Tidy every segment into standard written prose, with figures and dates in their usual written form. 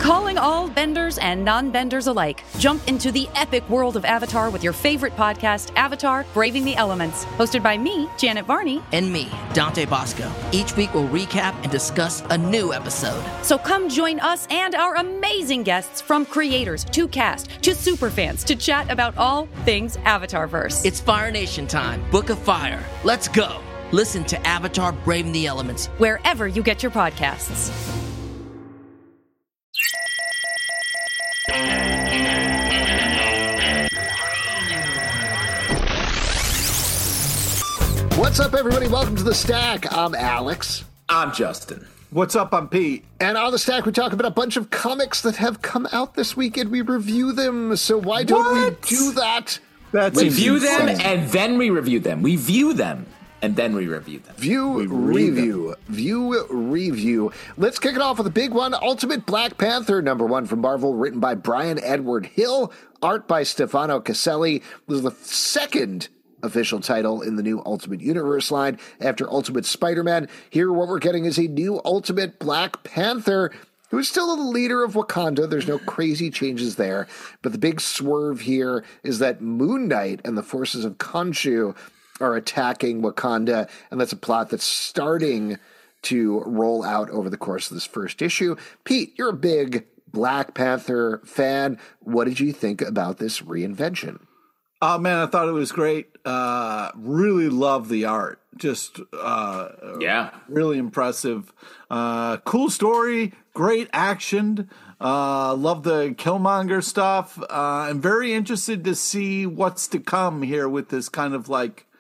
Calling all benders and non-benders alike. Jump into the epic world of Avatar with your favorite podcast, Avatar: Braving the Elements. Hosted by me, Janet Varney. And me, Dante Bosco. Each week we'll recap and discuss a new episode. So come join us and our amazing guests, from creators to cast to superfans, to chat about all things Avatarverse. It's Fire Nation time. Book of Fire. Let's go. Listen to Avatar: Braving the Elements wherever you get your podcasts. What's up, everybody? Welcome to The Stack. I'm Alex. I'm Justin. What's up? I'm Pete. And on The Stack, we talk about a bunch of comics that have come out this week, and we review them. So why don't we do that? We view them and then we review them. We view them and then we review them. View, review. Let's kick it off with a big one. Ultimate Black Panther, #1 from Marvel, written by Brian Edward Hill, art by Stefano Caselli. This is the second official title in the new Ultimate Universe line after Ultimate Spider-Man. Here, what we're getting is a new Ultimate Black Panther, who is still the leader of Wakanda. There's no crazy changes there. But the big swerve here is that Moon Knight and the forces of Khonshu are attacking Wakanda, and that's a plot that's starting to roll out over the course of this first issue. Pete, you're a big Black Panther fan. What did you think about this reinvention? Oh, man, I thought it was great. Really love the art. Just, really impressive. Cool story, great action. Love the Killmonger stuff. I'm very interested to see what's to come here with this kind of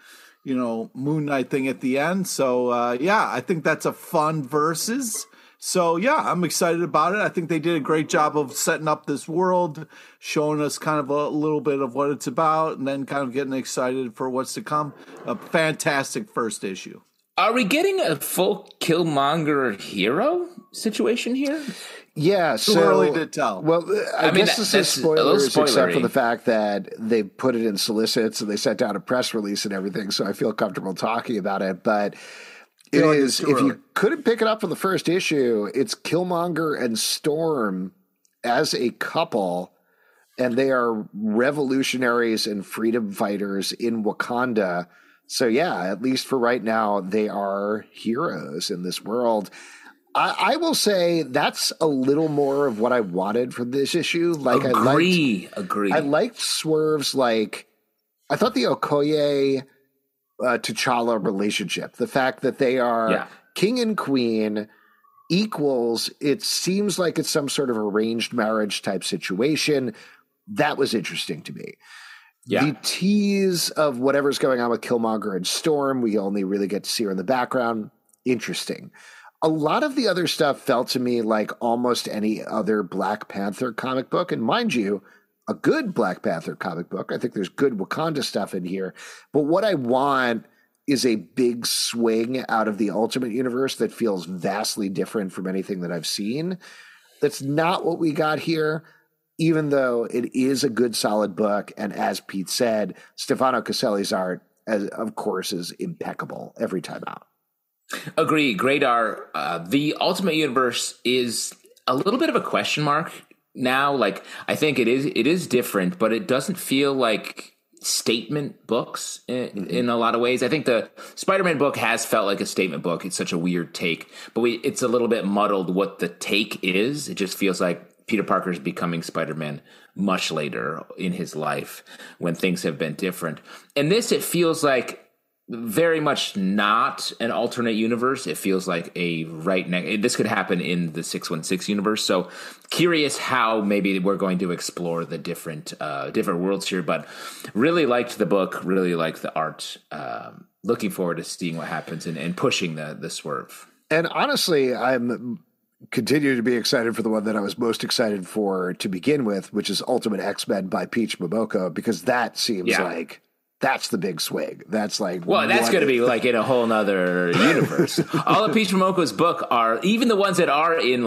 Moon Knight thing at the end. So, I think that's a fun versus. So, I'm excited about it. I think they did a great job of setting up this world, showing us kind of a little bit of what it's about, and then kind of getting excited for what's to come. A fantastic first issue. Are we getting a full Killmonger hero situation here? Yeah, Too early to tell. Well, I guess this is spoilers, except for the fact that they put it in solicits and they sent out a press release and everything, so I feel comfortable talking about it. But it is, if you couldn't pick it up from the first issue, it's Killmonger and Storm as a couple, and they are revolutionaries and freedom fighters in Wakanda. So at least for right now, they are heroes in this world. I will say that's a little more of what I wanted from this issue. Agree. I liked swerves. I thought the Okoye T'Challa relationship, the fact that they are king and queen, equals, it seems like it's some sort of arranged marriage type situation. That was interesting to me. Yeah. The tease of whatever's going on with Killmonger and Storm, we only really get to see her in the background. Interesting. A lot of the other stuff felt to me like almost any other Black Panther comic book. And mind you, a good Black Panther comic book. I think there's good Wakanda stuff in here. But what I want is a big swing out of the Ultimate Universe that feels vastly different from anything that I've seen. That's not what we got here, even though it is a good, solid book. And as Pete said, Stefano Caselli's art, of course, is impeccable every time out. Agree. Great art. The Ultimate Universe is a little bit of a question mark now. I think it is different, but it doesn't feel like statement books in a lot of ways. I think the Spider-Man book has felt like a statement book. It's such a weird take, but it's a little bit muddled what the take is. It just feels like Peter Parker's becoming Spider-Man much later in his life when things have been different. And this, it feels like very much not an alternate universe. It feels like a this could happen in the 616 universe. So curious how maybe we're going to explore the different worlds here, but really liked the book, really liked the art. Looking forward to seeing what happens and pushing the swerve. And honestly, I'm continue to be excited for the one that I was most excited for to begin with, which is Ultimate X-Men by Peach Momoko, because that seems like that's the big swing. That's that's going to be in a whole nother universe. All of Peach Momoko's book are, even the ones that are in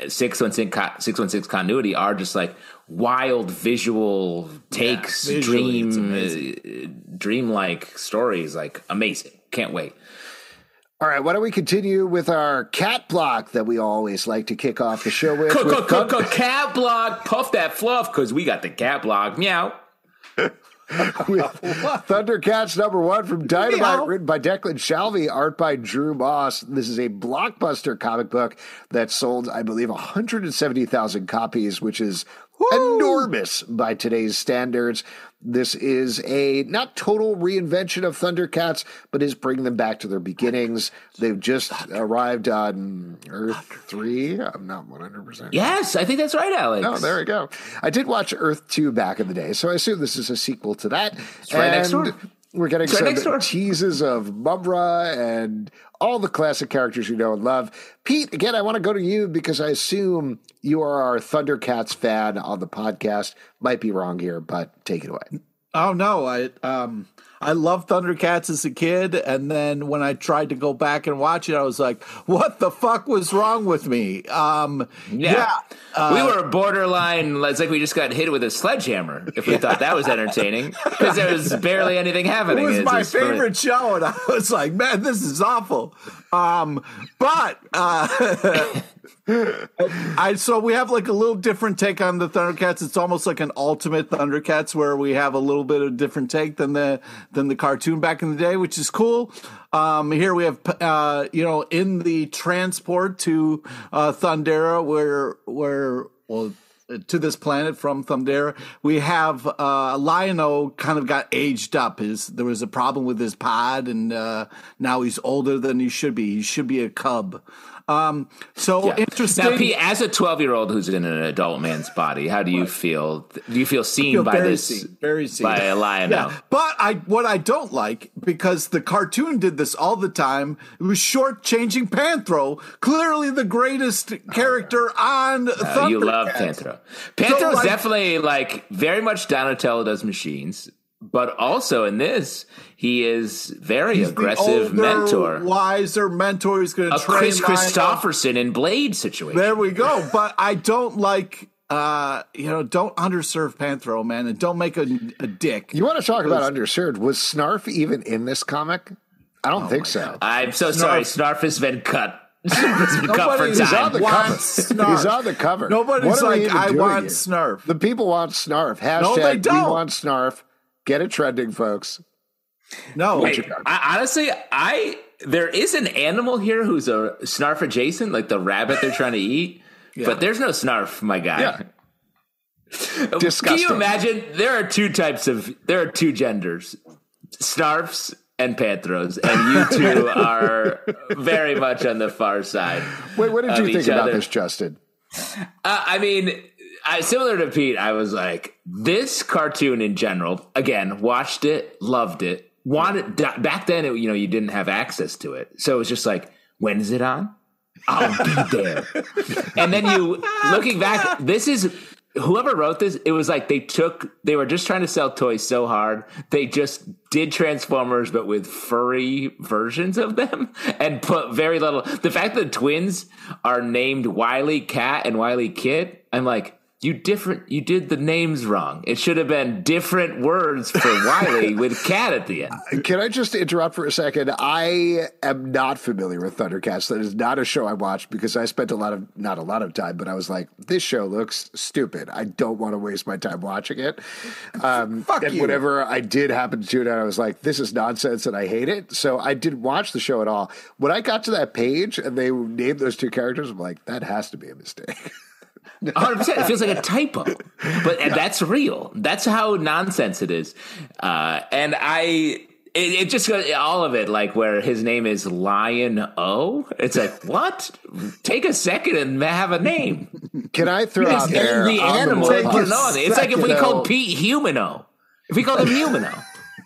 616 continuity, are just wild visual takes, dreamlike stories. Amazing. Can't wait. All right, why don't we continue with our cat block that we always like to kick off the show with? Cat block, puff that fluff, because we got the cat block. Meow. With Thundercats #1 from Dynamite, written by Declan Shalvey, art by Drew Moss. This is a blockbuster comic book that sold, I believe, 170,000 copies, which is enormous by today's standards. This is a not total reinvention of Thundercats, but is bringing them back to their beginnings. They've just arrived on Earth 3. I'm not 100%. Yes, I think that's right, Alex. Oh, there we go. I did watch Earth 2 back in the day, so I assume this is a sequel to that. It's right next door. We're getting some teases of Mumra and all the classic characters you know and love. Pete, again, I want to go to you because I assume you are our Thundercats fan on the podcast. Might be wrong here, but take it away. Oh, no. I loved Thundercats as a kid, and then when I tried to go back and watch it, I was like, what the fuck was wrong with me? We were borderline, it's like we just got hit with a sledgehammer if we thought that was entertaining, because there was barely anything happening. It was my favorite show, and I was like, man, this is awful. So we have like a little different take on the Thundercats. It's almost like an ultimate Thundercats where we have a little bit of different take than the cartoon back in the day, which is cool. Here we have, in the transport to Thundera, where to this planet from Thundera, we have Lion-O kind of got aged up. There was a problem with his pod, and now he's older than he should be. He should be a cub. Interesting. Now, Pete, as a 12-year-old who's in an adult man's body, how do you feel? Do you feel seen by this? Very seen by a Lion-O? Yeah. But what I don't like, because the cartoon did this all the time, it was shortchanging Panthro, clearly the greatest character on Thundercats. You love Panthro. Panthro's definitely very much Donatello does machines. But also in this, he is he's aggressive the older, mentor. Wiser mentor. He's going to train Chris Christopherson in Blade situation. There we go. But I don't like, don't underserve Panthro, man, and don't make a dick. You want to talk about underserved? Was Snarf even in this comic? I don't think so. I'm so sorry. Snarf has been cut. He's on the cover. Nobody's like, I want Snarf. The people want Snarf. Hashtag, no, they don't. We want Snarf. Get it trending, folks. No. Wait, honestly, there is an animal here who's a Snarf adjacent, like the rabbit they're trying to eat, but there's no Snarf, my guy. Yeah. Can Disgusting. you imagine? There are two genders, Snarfs and Panthros, and you two are very much on the far side. Wait, what did you think about this, Justin? Similar to Pete, I was like, this cartoon in general, again, watched it, loved it, back then, you didn't have access to it. So it was just like, when is it on? I'll be there. And then looking back, whoever wrote this, it was like they were just trying to sell toys so hard. They just did Transformers, but with furry versions of them and put very little. The fact that the twins are named Wily Cat and Wily Kid, I'm like, you did the names wrong. It should have been different words for Wily with Cat at the end. Can I just interrupt for a second? I am not familiar with Thundercats. That is not a show I watched because I spent not a lot of time, but I was like, this show looks stupid. I don't want to waste my time watching it. Whenever I did happen to tune in, I was like, this is nonsense and I hate it. So I didn't watch the show at all. When I got to that page and they named those two characters, I'm like, that has to be a mistake. 100%. It feels like a typo, but that's real. That's how nonsense it is. And it just goes, all of it, like where his name is Lion-O. It's like, what? Take a second and have a name. Can I throw out there the animal? It's like if we called Pete Humano. If we called him Humano.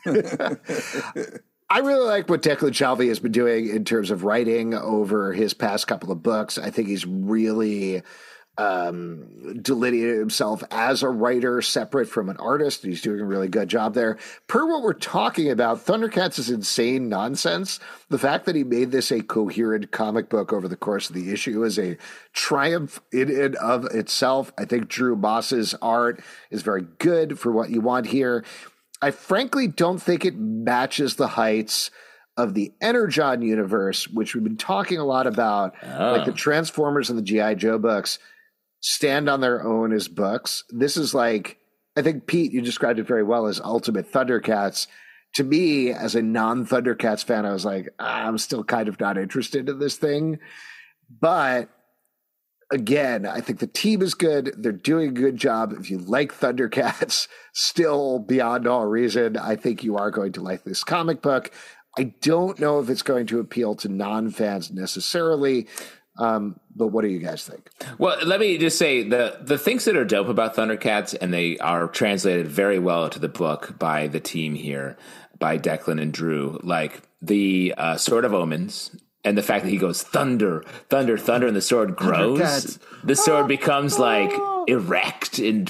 I really like what Declan Shalvey has been doing in terms of writing over his past couple of books. I think he's really delineated himself as a writer separate from an artist. He's doing a really good job there. Per what we're talking about, Thundercats is insane nonsense. The fact that he made this a coherent comic book over the course of the issue is a triumph in and of itself. I think Drew Moss's art is very good for what you want here. I frankly don't think it matches the heights of the Energon universe, which we've been talking a lot about, like the Transformers and the G.I. Joe books stand on their own as books. This is like, I think, Pete, you described it very well as Ultimate Thundercats. To me, as a non-Thundercats fan, I was like, I'm still kind of not interested in this thing. But again, I think the team is good. They're doing a good job. If you like Thundercats, still beyond all reason, I think you are going to like this comic book. I don't know if it's going to appeal to non-fans necessarily, but what do you guys think? Well, let me just say the things that are dope about Thundercats, and they are translated very well to the book by the team here, by Declan and Drew, like the Sword of Omens, and the fact that he goes thunder, thunder, thunder, and the sword grows. The sword becomes like erect and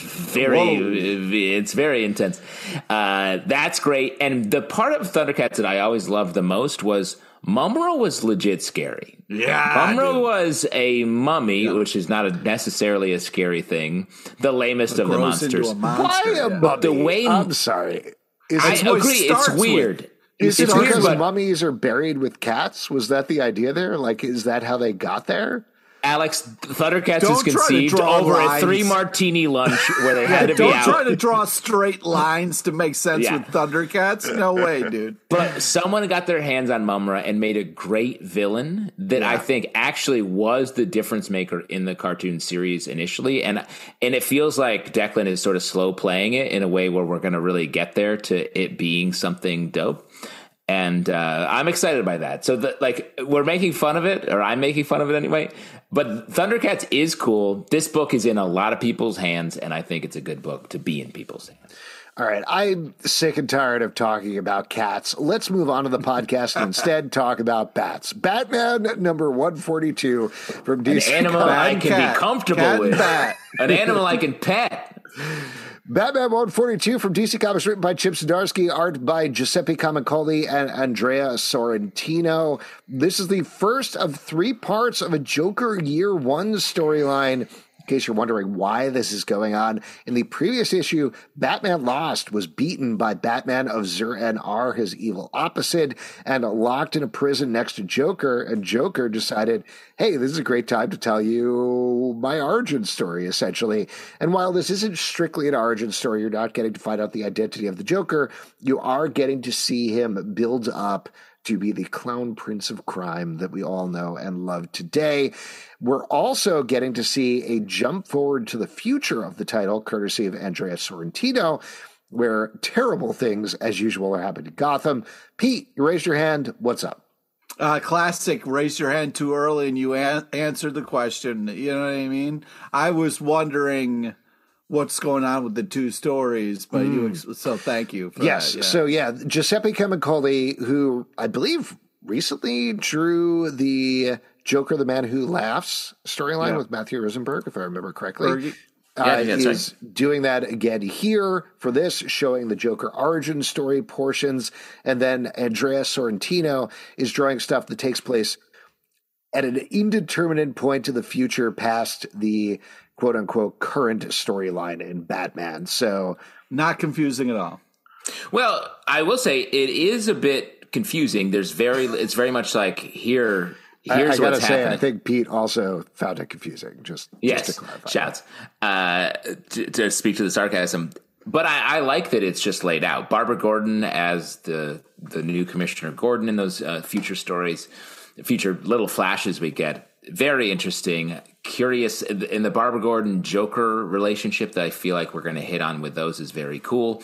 it's very intense. That's great. And the part of Thundercats that I always loved the most was Mumra was legit scary. Yeah, Mumra was a mummy, which is not necessarily a scary thing. The lamest of the monsters. Why a mummy? The way I'm sorry. I agree. It's weird. Is it because mummies are buried with cats? Was that the idea there? Like, is that how they got there? Alex, Thundercats is conceived over a 3-martini lunch where they had to be out. Don't try to draw straight lines to make sense with Thundercats. No way, dude. But someone got their hands on Mumra and made a great villain that I think actually was the difference maker in the cartoon series initially. And it feels like Declan is sort of slow playing it in a way where we're going to really get there to it being something dope. And I'm excited by that. So, we're making fun of it, or I'm making fun of it anyway. But Thundercats is cool. This book is in a lot of people's hands, and I think it's a good book to be in people's hands. All right. I'm sick and tired of talking about cats. Let's move on to the podcast and instead talk about bats. Batman number 142 from DC. An animal I can be comfortable with. An animal I can pet. Batman 142 from DC Comics, written by Chip Zdarsky, art by Giuseppe Camuncoli and Andrea Sorrentino. This is the first of 3 parts of a Joker Year 1 storyline. In case you're wondering why this is going on, in the previous issue, Batman Lost was beaten by Batman of Zur-En-Arrh, his evil opposite, and locked in a prison next to Joker. And Joker decided, hey, this is a great time to tell you my origin story, essentially. And while this isn't strictly an origin story, you're not getting to find out the identity of the Joker. You are getting to see him build up to be the clown prince of crime that we all know and love today. We're also getting to see a jump forward to the future of the title, courtesy of Andrea Sorrentino, where terrible things, as usual, are happening in Gotham. Pete, you raised your hand. What's up? Classic, raise your hand too early and you answered the question. You know what I mean? I was wondering what's going on with the 2 stories, but so thank you for that. So Giuseppe Camuncoli, who I believe recently drew the Joker, the Man Who Laughs storyline with Matthew Rosenberg, if I remember correctly, is doing that again here for this, showing the Joker origin story portions, and then Andrea Sorrentino is drawing stuff that takes place at an indeterminate point to the future past the quote-unquote current storyline in Batman. So not confusing at all. Well, I will say it is a bit confusing. It's very much like here's what's happening. I think Pete also found it confusing. Just to clarify. Shouts. To speak to the sarcasm. But I like that it's just laid out. Barbara Gordon as the new Commissioner Gordon in those future stories, future little flashes we get. Very interesting, curious. In the Barbara Gordon Joker relationship that I feel like we're going to hit on with those is very cool.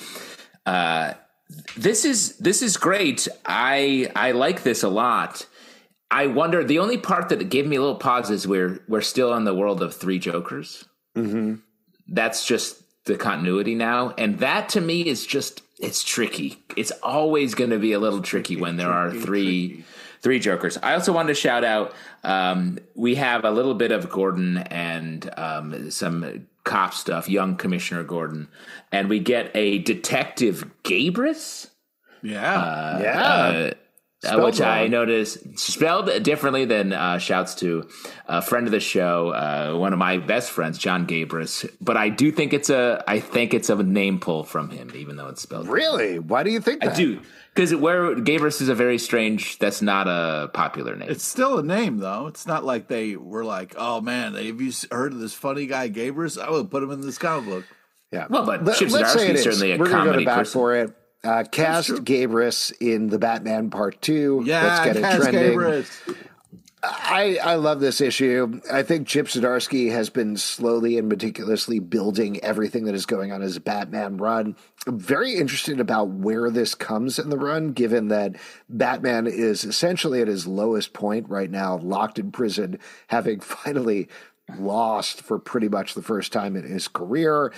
This is great. I like this a lot. I wonder, the only part that gave me a little pause is we're still in the world of 3 Jokers. Mm-hmm. That's just the continuity now. And that to me is just, it's tricky. It's always going to be a little tricky when there are 3 Jokers. I also wanted to shout out, we have a little bit of Gordon and some cop stuff, young Commissioner Gordon, and we get a Detective Gabris. which wrong. I noticed spelled differently than shouts to a friend of the show, one of my best friends, John Gabris. But I do think it's a name pull from him, even though it's spelled. Really? Why do you think that? I do. Because where Gabris is a very strange, that's not a popular name. It's still a name, though. It's not like they were like, oh, man, have you heard of this funny guy, Gabris? I would put him in this comic book. Yeah. Well, but Chip Zdarsky is certainly a comedy person. We're going to go to bat for it. Cast Gabris in The Batman Part 2. Yeah, let's get it trending. Gabris. I love this issue. I think Chip Zdarsky has been slowly and meticulously building everything that is going on as a Batman run. I'm very interested about where this comes in the run, given that Batman is essentially at his lowest point right now, locked in prison, having finally lost for pretty much the first time in his career.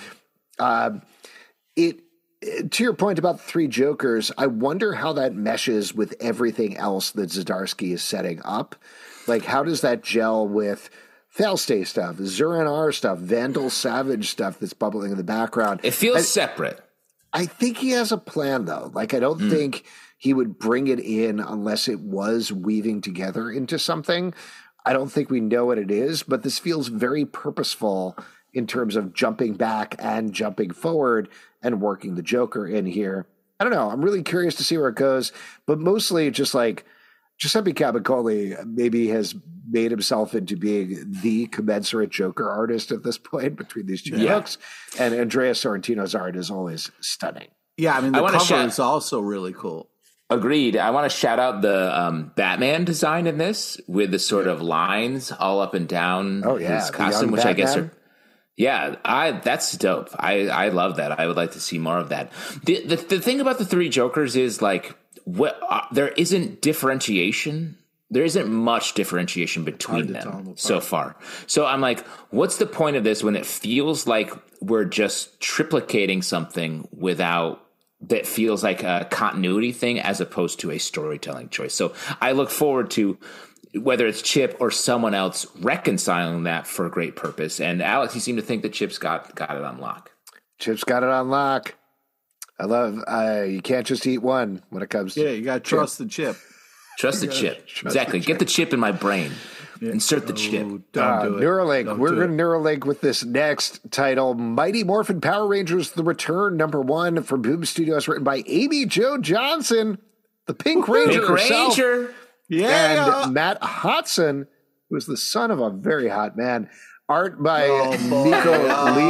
To your point about the three Jokers, I wonder how that meshes with everything else that Zdarsky is setting up. Like, how does that gel with Falstay stuff, Zur-En-Arrh stuff, Vandal Savage stuff that's bubbling in the background? It feels separate. I think he has a plan, though. Like, I don't think he would bring it in unless it was weaving together into something. I don't think we know what it is, but this feels very purposeful in terms of jumping back and jumping forward and working the Joker in here. I don't know. I'm really curious to see where it goes, but mostly just like Giuseppe Capicoli maybe has made himself into being the commensurate Joker artist at this point between these two books, and Andrea Sorrentino's art is always stunning. Yeah, I mean, the cover is also really cool. Agreed. I want to shout out the Batman design in this with the sort of lines all up and down his costume, which Batman. I guess are... Yeah, that's dope. I love that. I would like to see more of that. The thing about the three Jokers is like there isn't differentiation. There isn't much differentiation between them so far. So I'm like, what's the point of this when it feels like we're just triplicating something that feels like a continuity thing as opposed to a storytelling choice. So I look forward to whether it's Chip or someone else reconciling that for a great purpose. And Alex, you seem to think that Chip's got it on lock. Chip's got it on lock. I love, you can't just eat one when it comes to you got to trust the Chip. Trust the Chip. Exactly. Get the chip in my brain. Yeah. Insert the chip. Don't do it. Neuralink. We're going to Neuralink with this next title, Mighty Morphin Power Rangers: The Return, #1 from Boom Studios, written by Amy Jo Johnson, the Pink Ranger herself. Yeah. And Matt Hodson, who is the son of a very hot man. Art by Nico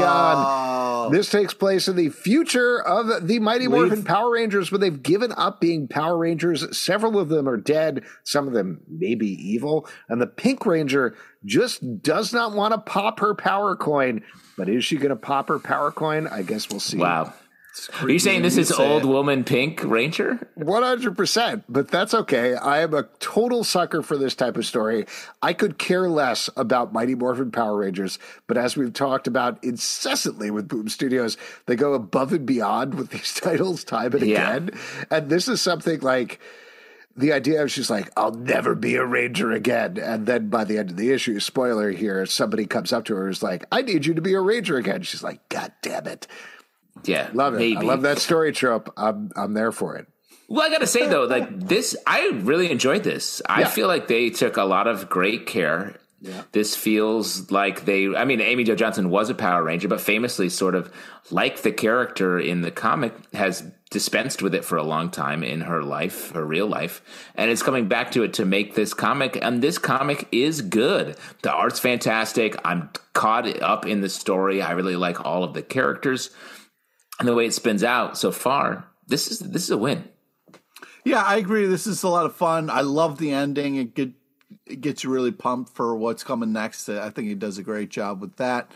Leon. This takes place in the future of the Mighty Morphin Power Rangers, but they've given up being Power Rangers. Several of them are dead. Some of them may be evil. And the Pink Ranger just does not want to pop her power coin. But is she going to pop her power coin? I guess we'll see. Wow. Are you saying this is old woman Pink Ranger? 100%, but that's okay. I am a total sucker for this type of story. I could care less about Mighty Morphin Power Rangers, but as we've talked about incessantly with Boom Studios, they go above and beyond with these titles time and again. And this is something like the idea of she's like, I'll never be a Ranger again. And then by the end of the issue, spoiler here, somebody comes up to her and is like, I need you to be a Ranger again. She's like, God damn it. Yeah, love it. Maybe. I love that story trope. I'm there for it. Well, I got to say though, like this, I really enjoyed this. I feel like they took a lot of great care. Yeah. This feels like Amy Jo Johnson was a Power Ranger, but famously sort of like the character in the comic has dispensed with it for a long time in her life, her real life. And it's coming back to it to make this comic. And this comic is good. The art's fantastic. I'm caught up in the story. I really like all of the characters. And the way it spins out so far, this is a win. Yeah, I agree. This is a lot of fun. I love the ending. It gets you really pumped for what's coming next. I think he does a great job with that.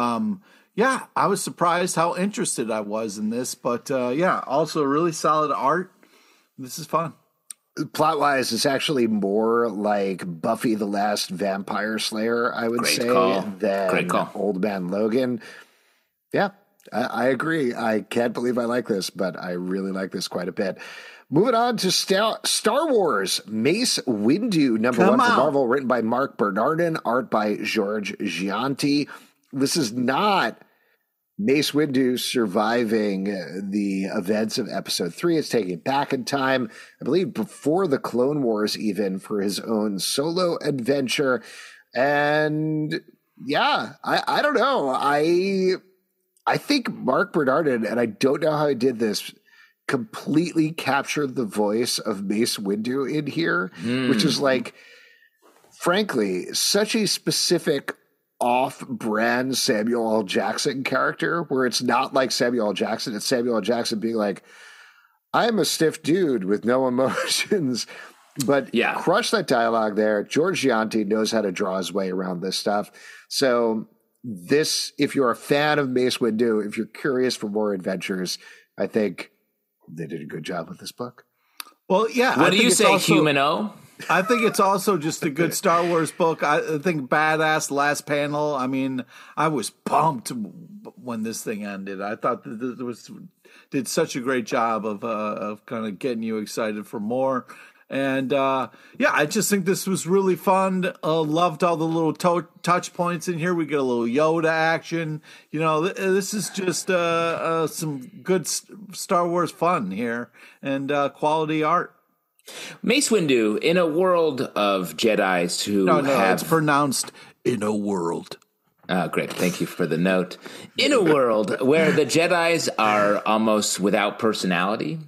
I was surprised how interested I was in this. But, also really solid art. This is fun. Plot-wise, it's actually more like Buffy the Last Vampire Slayer, I would say, than Old Man Logan. Yeah. I agree. I can't believe I like this, but I really like this quite a bit. Moving on to Star Wars, Mace Windu, #1 for Marvel, written by Mark Bernardin, art by George Gianti. This is not Mace Windu surviving the events of Episode 3. It's taking it back in time, I believe, before the Clone Wars, even, for his own solo adventure. And yeah, I don't know. I think Mark Bernardin, and I don't know how he did this, completely captured the voice of Mace Windu in here, which is like, frankly, such a specific off-brand Samuel L. Jackson character, where it's not like Samuel L. Jackson, it's Samuel L. Jackson being like, I'm a stiff dude with no emotions. But crush that dialogue there. George Gianti knows how to draw his way around this stuff. So this, if you're a fan of Mace Windu, if you're curious for more adventures, I think they did a good job with this book. Well, yeah. What do you say, Humano? I think it's also just a good Star Wars book. I think badass last panel. I mean, I was pumped when this thing ended. I thought that did such a great job of kind of getting you excited for more. And I just think this was really fun. Loved all the little touch points in here. We get a little Yoda action. You know, this is just some good Star Wars fun here and quality art. Mace Windu, in a world of Jedis who it's pronounced in a world. Oh, great. Thank you for the note. In a world where the Jedis are almost without personality,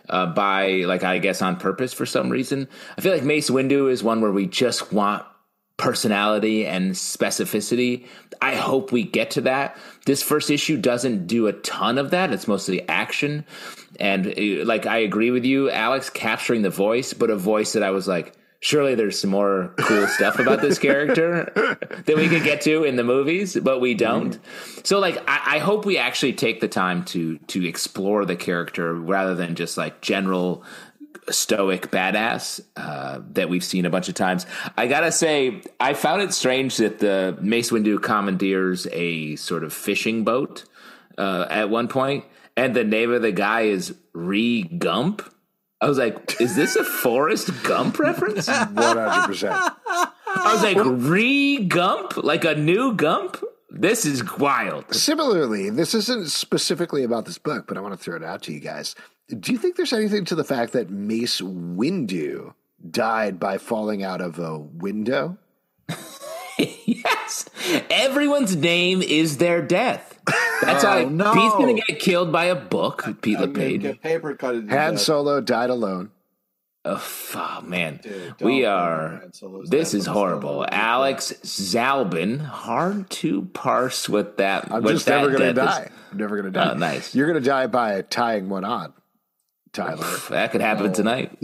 I guess on purpose for some reason, I feel like Mace Windu is one where we just want personality and specificity. I hope we get to that. This first issue doesn't do a ton of that. It's mostly action. And I agree with you, Alex, capturing the voice, but a voice that I was like, surely there's some more cool stuff about this character that we could get to in the movies, but we don't. So I hope we actually take the time to explore the character rather than just like general stoic badass that we've seen a bunch of times. I gotta say, I found it strange that the Mace Windu commandeers a sort of fishing boat at one point, and the name of the guy is Ree Gump. I was like, is this a Forrest Gump reference? 100%. I was like, Ree Gump? Like a new Gump? This is wild. Similarly, this isn't specifically about this book, but I want to throw it out to you guys. Do you think there's anything to the fact that Mace Windu died by falling out of a window? Yes. Everyone's name is their death. That's how Pete's going to get killed by a book. Pete LePage. Get paper cut. Han Solo died alone. Oh man, this is horrible. Alex Zalbin, hard to parse with that. I'm just never going to die. I'm never going to die. Oh, nice. You're going to die by tying one on, Tyler. That could happen tonight.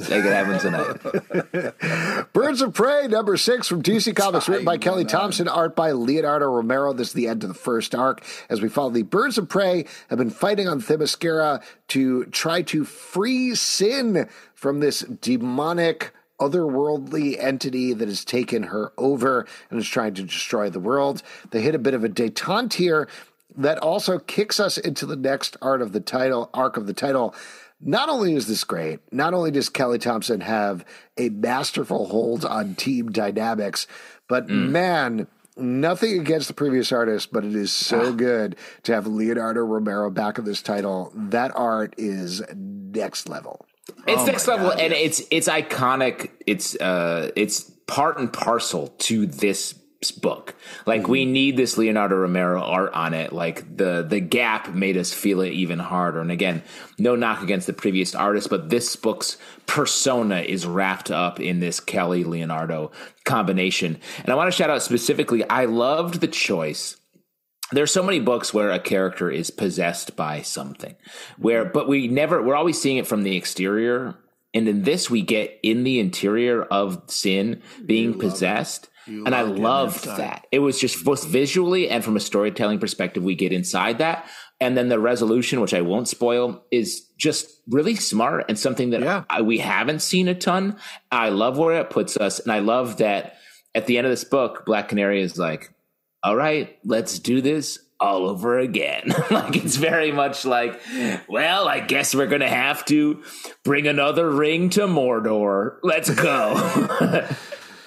Birds of Prey, number 6 from DC Comics, written by Kelly Thompson, art by Leonardo Romero. This is the end of the first arc as we follow the Birds of Prey have been fighting on Themyscira to try to free Sin from this demonic, otherworldly entity that has taken her over and is trying to destroy the world. They hit a bit of a detente here that also kicks us into the next arc of the title. Not only is this great, not only does Kelly Thompson have a masterful hold on team dynamics, but man, nothing against the previous artist, but it is so good to have Leonardo Romero back in this title. That art is next level. It's next level, God, and it's iconic. It's part and parcel to this book. Like we need this Leonardo Romero art on it. Like the gap made us feel it even harder. And again, no knock against the previous artist, but this book's persona is wrapped up in this Kelly Leonardo combination. And I want to shout out specifically, I loved the choice. There's so many books where a character is possessed by something, but we're always seeing it from the exterior. And in this, we get in the interior of Sin being possessed. And I loved that. It was just both visually and from a storytelling perspective, we get inside that. And then the resolution, which I won't spoil, is just really smart and something that we haven't seen a ton. I love where it puts us. And I love that at the end of this book, Black Canary is like, all right, let's do this all over again. Like it's very much like, well, I guess we're going to have to bring another ring to Mordor. Let's go.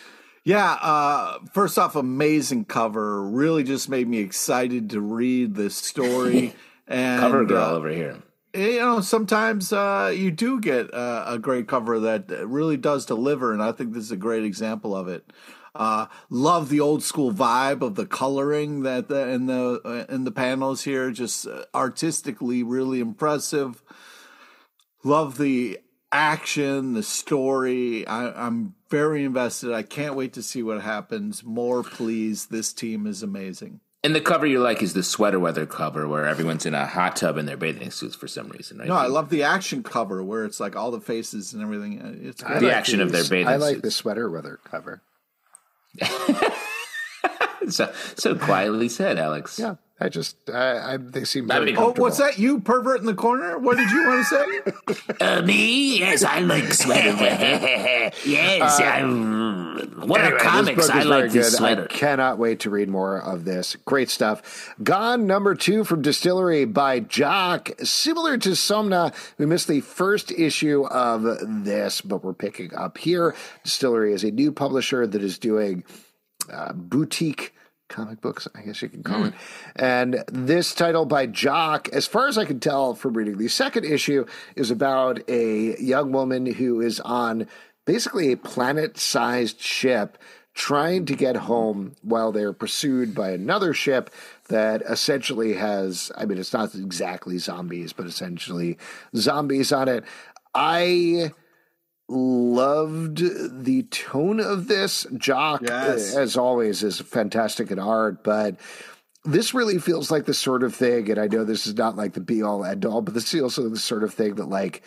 Yeah, first off, amazing cover. Really just made me excited to read this story. And cover girl over here. You know, sometimes you do get a great cover that really does deliver, and I think this is a great example of it. Love the old school vibe of the coloring that in the panels here, just artistically really impressive. Love the action, the story. I'm very invested. I can't wait to see what happens. More, please. This team is amazing. And the cover you like is the sweater weather cover where everyone's in a hot tub in their bathing suits for some reason, right? No, I love the action cover where it's like all the faces and everything. It's great. The action of their bathing suits. I like the sweater weather cover. so quietly said, Alex. Yeah. They seem very comfortable. Oh, what's that? You pervert in the corner? What did you want to say? Me? Yes, I like sweater weather. Yes, what are comics? I like this sweater. I cannot wait to read more of this. Great stuff. Gone #2 from Distillery by Jock. Similar to Somna, we missed the first issue of this, but we're picking up here. Distillery is a new publisher that is doing boutique comic books, I guess you can call it. And this title by Jock, as far as I can tell from reading the second issue, is about a young woman who is on basically a planet-sized ship trying to get home while they're pursued by another ship that essentially has, I mean, it's not exactly zombies, but essentially zombies on it. I loved the tone of this. Jock, as always, is fantastic at art, but this really feels like the sort of thing, and I know this is not like the be-all, end-all, but this is also the sort of thing that, like,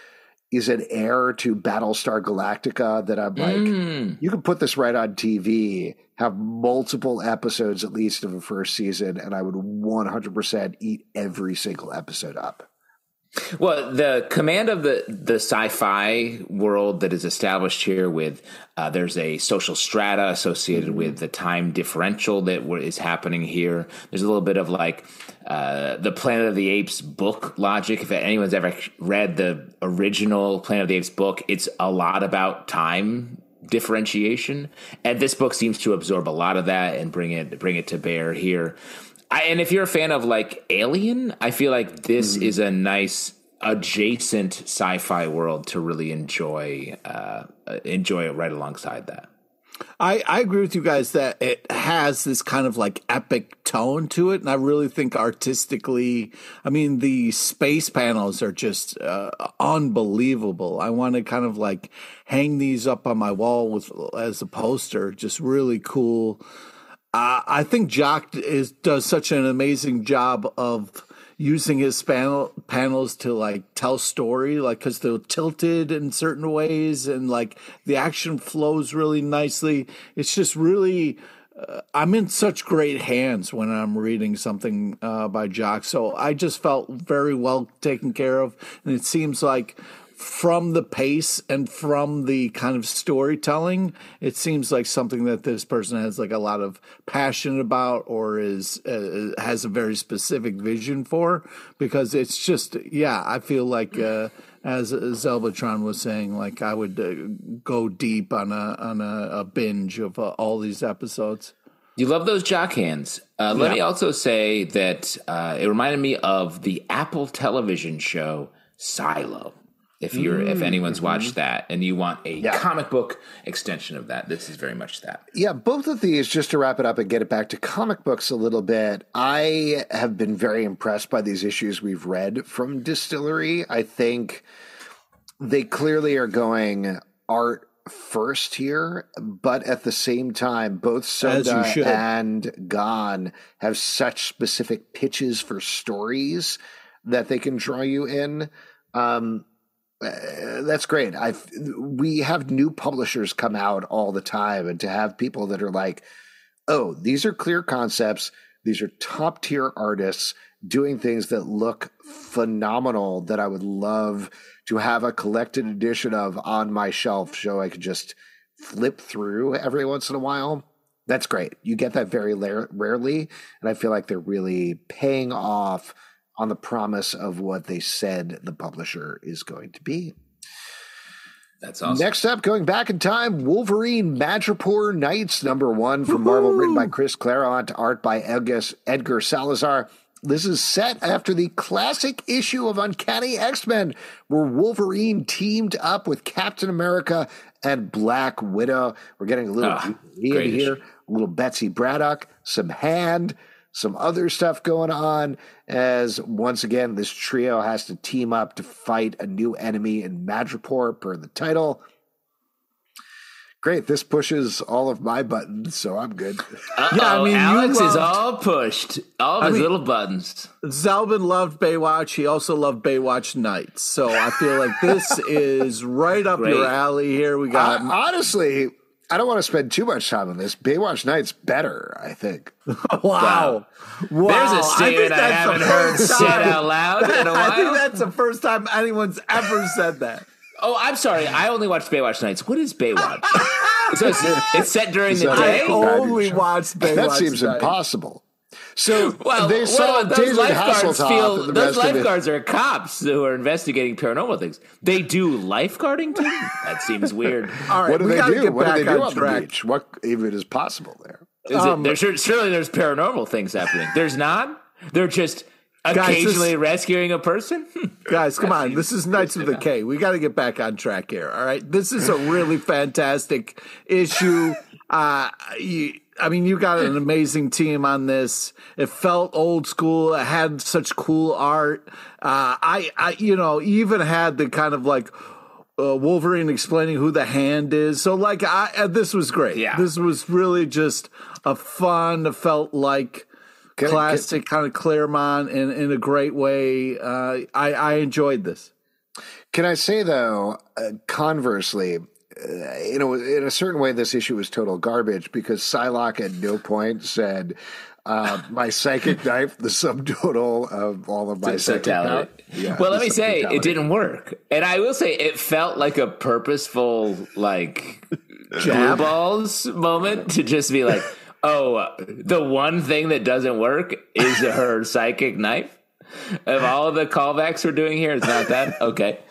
is an heir to Battlestar Galactica that I'm like, you can put this right on TV, have multiple episodes at least of a first season, and I would 100% eat every single episode up. Well, the command of the sci-fi world that is established here with there's a social strata associated with the time differential that is happening here. There's a little bit of like the Planet of the Apes book logic. If anyone's ever read the original Planet of the Apes book, it's a lot about time differentiation, and this book seems to absorb a lot of that and bring it to bear here. And if you're a fan of like Alien, I feel like this is a nice adjacent sci-fi world to really enjoy it right alongside that. I agree with you guys that it has this kind of like epic tone to it. And I really think artistically, I mean, the space panels are just unbelievable. I want to kind of like hang these up on my wall as a poster. Just really cool. I think Jock does such an amazing job of using his panels to like tell story, like because they're tilted in certain ways and like the action flows really nicely. It's just really, I'm in such great hands when I'm reading something by Jock. So I just felt very well taken care of, and it seems like, from the pace and from the kind of storytelling, it seems like something that this person has like a lot of passion about or has a very specific vision for, because it's just, I feel like as Zelbatron was saying, like I would go deep on a binge of all these episodes. You love those Jock hands. Let me also say that it reminded me of the Apple television show Silo. If anyone's watched that and you want a comic book extension of that, this is very much that. Yeah, both of these, just to wrap it up and get it back to comic books a little bit, I have been very impressed by these issues we've read from Distillery. I think they clearly are going art first here, but at the same time, both Soda and Gone have such specific pitches for stories that they can draw you in. That's great. We have new publishers come out all the time, and to have people that are like, oh, these are clear concepts. These are top tier artists doing things that look phenomenal that I would love to have a collected edition of on my shelf so I could just flip through every once in a while. That's great. You get that very rarely, and I feel like they're really paying off on the promise of what they said the publisher is going to be. That's awesome. Next up, going back in time, Wolverine Madripoor Nights, #1 from Marvel, written by Chris Claremont, art by Edgar Salazar. This is set after the classic issue of Uncanny X-Men, where Wolverine teamed up with Captain America and Black Widow. We're getting a little in here, a little Betsy Braddock, some Hand, some other stuff going on, as once again this trio has to team up to fight a new enemy in Madripoor per the title. Great, this pushes all of my buttons, so I'm good. Yeah, I mean, Alex is all pushed, all of his little buttons. Zalbin loved Baywatch. He also loved Baywatch Nights. So I feel like this is right up your alley here. We got honestly, I don't want to spend too much time on this. Baywatch Nights better, I think. Wow. There's a statement I haven't heard said out loud in a while. I think that's the first time anyone's ever said that. Oh, I'm sorry. I only watched Baywatch Nights. What is Baywatch? So it's set during the day? I only watched Baywatch That seems Nights. Impossible. So well, they saw those lifeguards those lifeguards are cops who are investigating paranormal things. They do lifeguarding too? That seems weird. All right, what do they do? What do they do on track. the beach? What even is possible there? Surely there's paranormal things happening. There's not? They're just occasionally rescuing a person? Guys, come on. This is Knights of the K. We got to get back on track here, all right? This is a really fantastic issue. You got an amazing team on this. It felt old school. It had such cool art. I even had the kind of like Wolverine explaining who the Hand is. So like, this was great. Yeah. This was really just a fun. It felt like classic kind of Claremont in a great way. I enjoyed this. Can I say though, conversely, in a certain way, this issue was total garbage because Psylocke at no point said, my psychic knife, the subtotal of all of my psychic knife. Yeah, well, let me say, it didn't work. And I will say, it felt like a purposeful, like, blue balls moment to just be like, oh, the one thing that doesn't work is her psychic knife. Of all of the callbacks we're doing here, it's not that? Okay.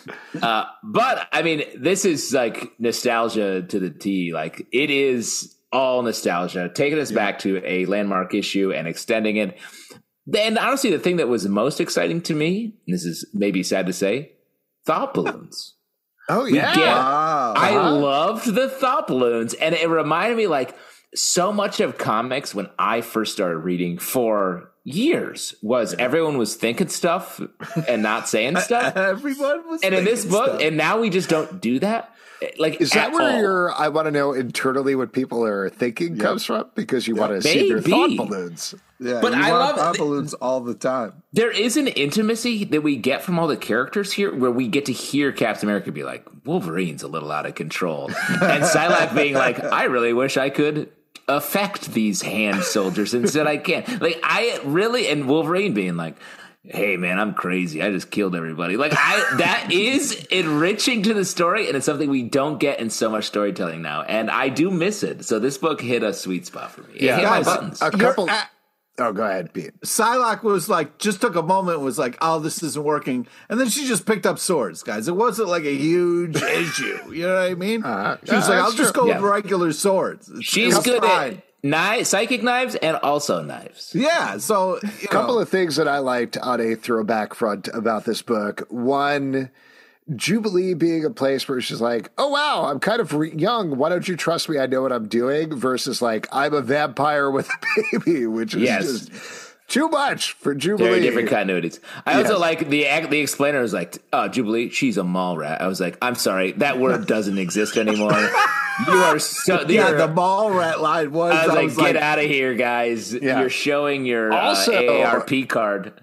But, I mean, this is like nostalgia to the T. Like, it is all nostalgia, taking us back to a landmark issue and extending it. And honestly, the thing that was most exciting to me, and this is maybe sad to say, thought balloons. Oh, yeah. Wow. I loved the thought balloons. And it reminded me, like, so much of comics when I first started reading for years was everyone was thinking stuff and not saying stuff. Everyone was and in this book, stuff. And now we just don't do that. Like, is that where I want to know internally what people are thinking comes from? Because you want to see their thought balloons. Yeah, but I love thought balloons all the time. There is an intimacy that we get from all the characters here where we get to hear Captain America be like, Wolverine's a little out of control. And Psylocke being like, I really wish I could affect these hand soldiers. Instead I can't. Like, and Wolverine being like, hey man, I'm crazy. I just killed everybody. Like, that is enriching to the story, and it's something we don't get in so much storytelling now. And I do miss it. So this book hit a sweet spot for me. It hit my buttons. A couple. Oh, go ahead, Pete. Psylocke was like, just took a moment, was like, oh, this isn't working. And then she just picked up swords, guys. It wasn't like a huge issue. You know what I mean? She was like, I'll just go with regular swords. She's good at psychic knives and also knives. Yeah. So, a couple of things that I liked on a throwback front about this book. One, Jubilee being a place where she's like, oh, wow, I'm kind of young. Why don't you trust me? I know what I'm doing. Versus like, I'm a vampire with a baby, which is just too much for Jubilee. Very different continuities. I also like the explainer is like, oh, Jubilee, she's a mall rat. I was like, I'm sorry, that word doesn't exist anymore. You are so... the mall rat line was... I was like, get out of here, guys. Yeah. You're showing your AARP card.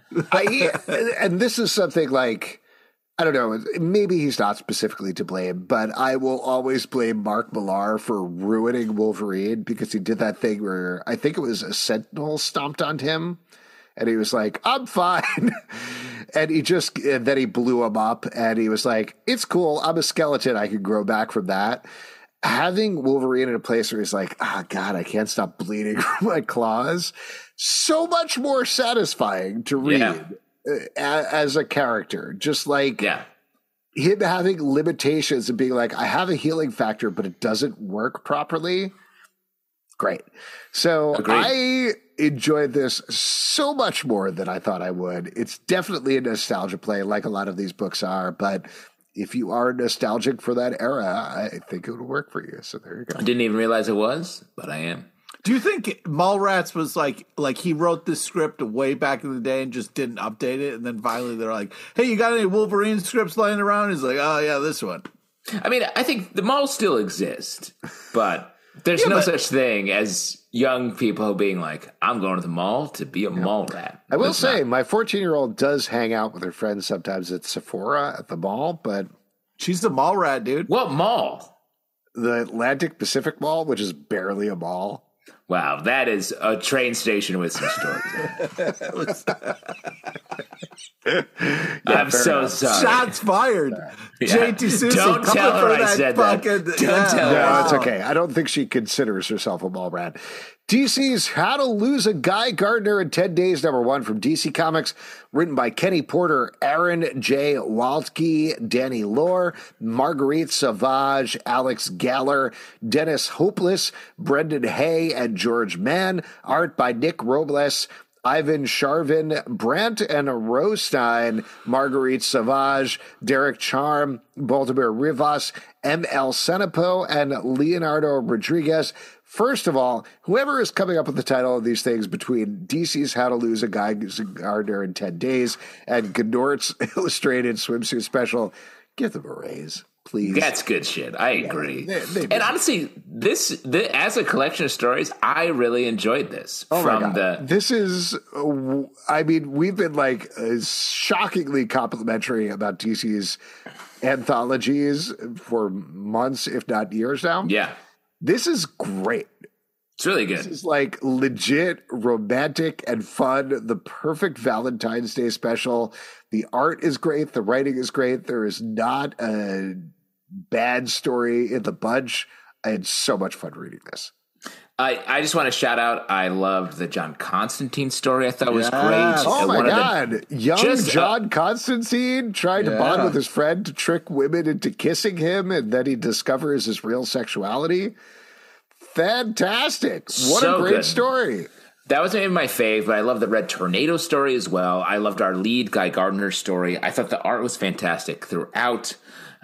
And this is something like... I don't know, maybe he's not specifically to blame, but I will always blame Mark Millar for ruining Wolverine because he did that thing where I think it was a Sentinel stomped on him and he was like, I'm fine. And then he blew him up and he was like, it's cool. I'm a skeleton. I can grow back from that. Having Wolverine in a place where he's like, God, I can't stop bleeding from my claws. So much more satisfying to read. Yeah. As a character, just like him having limitations and being like, I have a healing factor, but it doesn't work properly. Great. So I enjoyed this so much more than I thought I would. It's definitely a nostalgia play, like a lot of these books are, but if you are nostalgic for that era, I think it would work for you. So there you go. I didn't even realize it was, but I am. Do you think Mallrats was like he wrote this script way back in the day and just didn't update it, and then finally they're like, "Hey, you got any Wolverine scripts lying around?" He's like, "Oh yeah, this one." I mean, I think the malls still exist, but there's no such thing as young people being like, "I'm going to the mall to be a mall rat." I will say, my 14-year-old does hang out with her friends sometimes at Sephora at the mall, but she's the mall rat, dude. What mall? The Atlantic Pacific Mall, which is barely a mall. Wow, that is a train station with some stories. I'm so sorry. Shots fired. Yeah. JT Sousa, don't tell her I said that. Don't tell her. No, it's okay. I don't think she considers herself a mall rat. DC's How to Lose a Guy Gardner in 10 Days, #1 from DC Comics, written by Kenny Porter, Aaron J. Waltke, Danny Lore, Marguerite Sauvage, Alex Galler, Dennis Hopeless, Brendan Hay, and George Mann. Art by Nick Robles, Ivan Sharvin, Brandt and Rostein, Marguerite Sauvage, Derek Charm, Baltimore Rivas, M.L. Senepo, and Leonardo Rodriguez. First of all, whoever is coming up with the title of these things between DC's How to Lose a Guy Gardner in 10 Days and Gnort's Illustrated Swimsuit Special, give them a raise, please. That's good shit. I agree. And honestly, this as a collection of stories, I really enjoyed this. This is, I mean, we've been like shockingly complimentary about DC's anthologies for months, if not years now. Yeah. This is great. It's really good. This is like legit, romantic, and fun. The perfect Valentine's Day special. The art is great. The writing is great. There is not a bad story in the bunch. I had so much fun reading this. I just want to shout out, I loved the John Constantine story. I thought it was great. Oh my God. Young John Constantine trying to bond with his friend to trick women into kissing him, and then he discovers his real sexuality. Fantastic. What a great story. That was maybe my fave, but I love the Red Tornado story as well. I loved our lead, Guy Gardner story. I thought the art was fantastic throughout.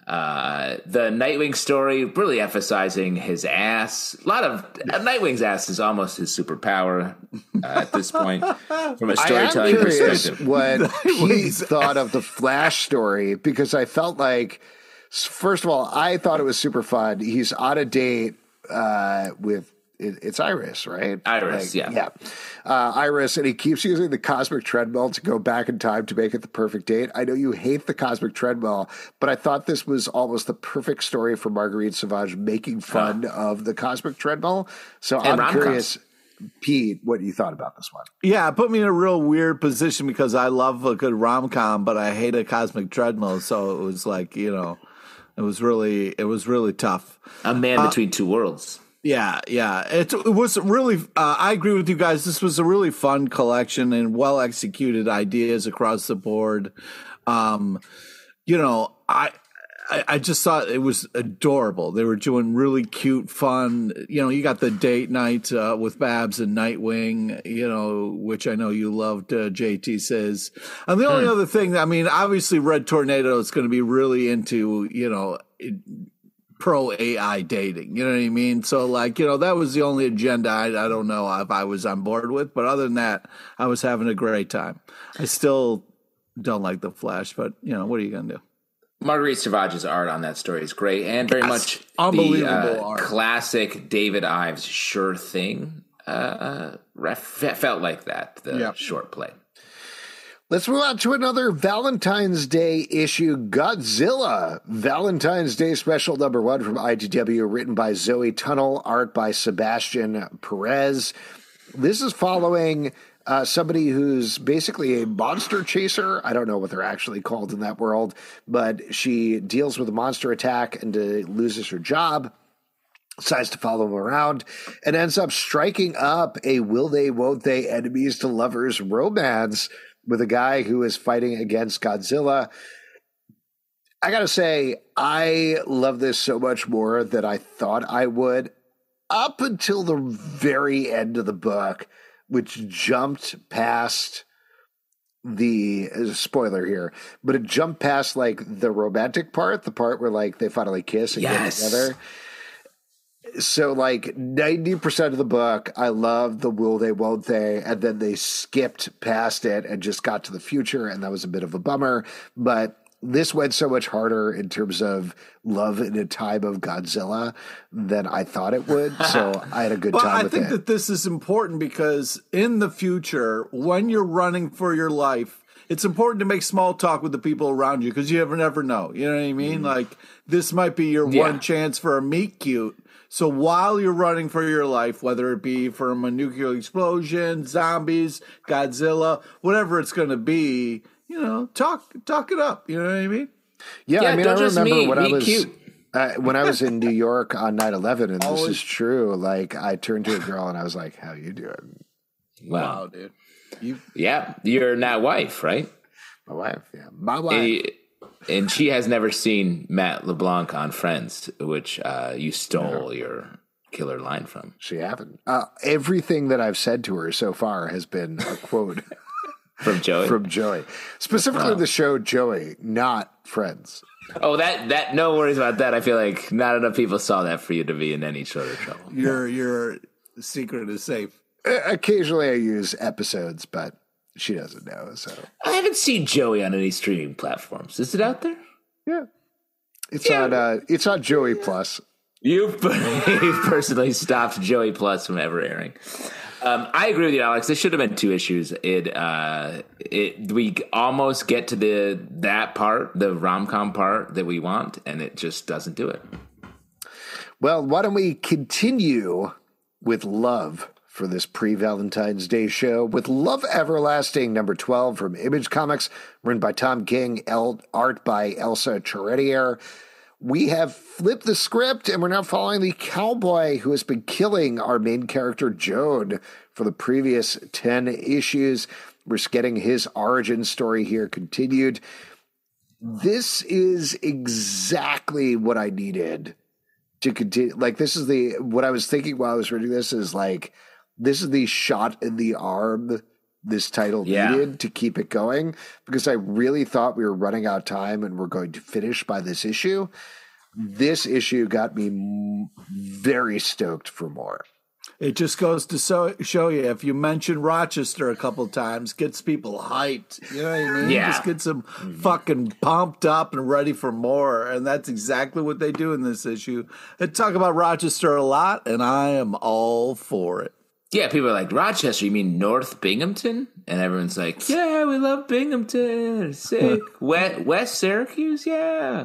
The Nightwing story really emphasizing his ass. A lot of Nightwing's ass is almost his superpower at this point from a storytelling perspective. What he thought of the Flash story, because I felt like, first of all, I thought it was super fun. He's on a date with it's Iris, right? Iris, yeah. Iris, and he keeps using the cosmic treadmill to go back in time to make it the perfect date. I know you hate the cosmic treadmill, but I thought this was almost the perfect story for Marguerite Sauvage making fun of the cosmic treadmill. So I'm curious, Pete, what you thought about this one. Yeah, it put me in a real weird position because I love a good rom-com, but I hate a cosmic treadmill. So it was like, you know, it was really tough. A man between two worlds. Yeah. It was really, I agree with you guys. This was a really fun collection and well executed ideas across the board. You know, I just thought it was adorable. They were doing really cute, fun. You know, you got the date night with Babs and Nightwing, you know, which I know you loved, JT says. And the only other thing, I mean, obviously Red Tornado is going to be really into, you know, pro AI dating, you know what I mean? So like, you know, that was the only agenda I don't know if I was on board with, but other than that, I was having a great time. I still don't like the Flash, but you know, what are you going to do? Marguerite Savage's art on that story is great and very much unbelievable art. Classic David Ives Sure Thing felt like that, short play. Let's move on to another Valentine's Day issue, Godzilla. Valentine's Day special #1 from IDW, written by Zoe Tunnel, art by Sebastian Perez. This is following somebody who's basically a monster chaser. I don't know what they're actually called in that world, but she deals with a monster attack and loses her job. Decides to follow him around and ends up striking up a will they, won't they, enemies to lovers romance with a guy who is fighting against Godzilla. I got to say, I love this so much more than I thought I would up until the very end of the book, which jumped past the spoiler here, but it jumped past like the romantic part, the part where like they finally kiss and get together. So like 90% of the book, I love the will they, won't they, and then they skipped past it and just got to the future, and that was a bit of a bummer. But this went so much harder in terms of love in a time of Godzilla than I thought it would. So I had a good time with it. I think that this is important because in the future, when you're running for your life, it's important to make small talk with the people around you because you never know. You know what I mean? Like this might be your one chance for a meet cute. So while you're running for your life, whether it be from a nuclear explosion, zombies, Godzilla, whatever it's going to be, you know, talk it up. You know what I mean? Yeah, I mean, I remember when I was in New York on 9/11, and this is true. Like, I turned to a girl and I was like, "How you doing?" Wow, dude. You're now wife, right? My wife, my wife. And she has never seen Matt LeBlanc on Friends, which you stole your killer line from. She haven't. Everything that I've said to her so far has been a quote from Joey. From Joey, specifically the show Joey, not Friends. Oh, that no worries about that. I feel like not enough people saw that for you to be in any sort of trouble. Your secret is safe. Occasionally I use episodes, but she doesn't know. So I haven't seen Joey on any streaming platforms. Is it out there? Yeah, it's on Joey Plus. You've personally stopped Joey Plus from ever airing. I agree with you, Alex. This should have been 2 issues. We almost get to that part, the rom-com part that we want, and it just doesn't do it. Well, why don't we continue with love for this pre-Valentine's Day show with Love Everlasting, number 12 from Image Comics, written by Tom King, art by Elsa Charretier. We have flipped the script, and we're now following the cowboy who has been killing our main character, Joan, for the previous 10 issues. We're getting his origin story here continued. This is exactly what I needed to continue. Like, this is what I was thinking while I was reading this is like, this is the shot in the arm this title needed to keep it going, because I really thought we were running out of time and we're going to finish by this issue. This issue got me very stoked for more. It just goes to show you, if you mention Rochester a couple times, gets people hyped. You know what I mean? Yeah. Just gets them fucking pumped up and ready for more. And that's exactly what they do in this issue. They talk about Rochester a lot, and I am all for it. Yeah, people are like, Rochester, you mean North Binghamton? And everyone's like, yeah, we love Binghamton. Sick. West Syracuse? Yeah.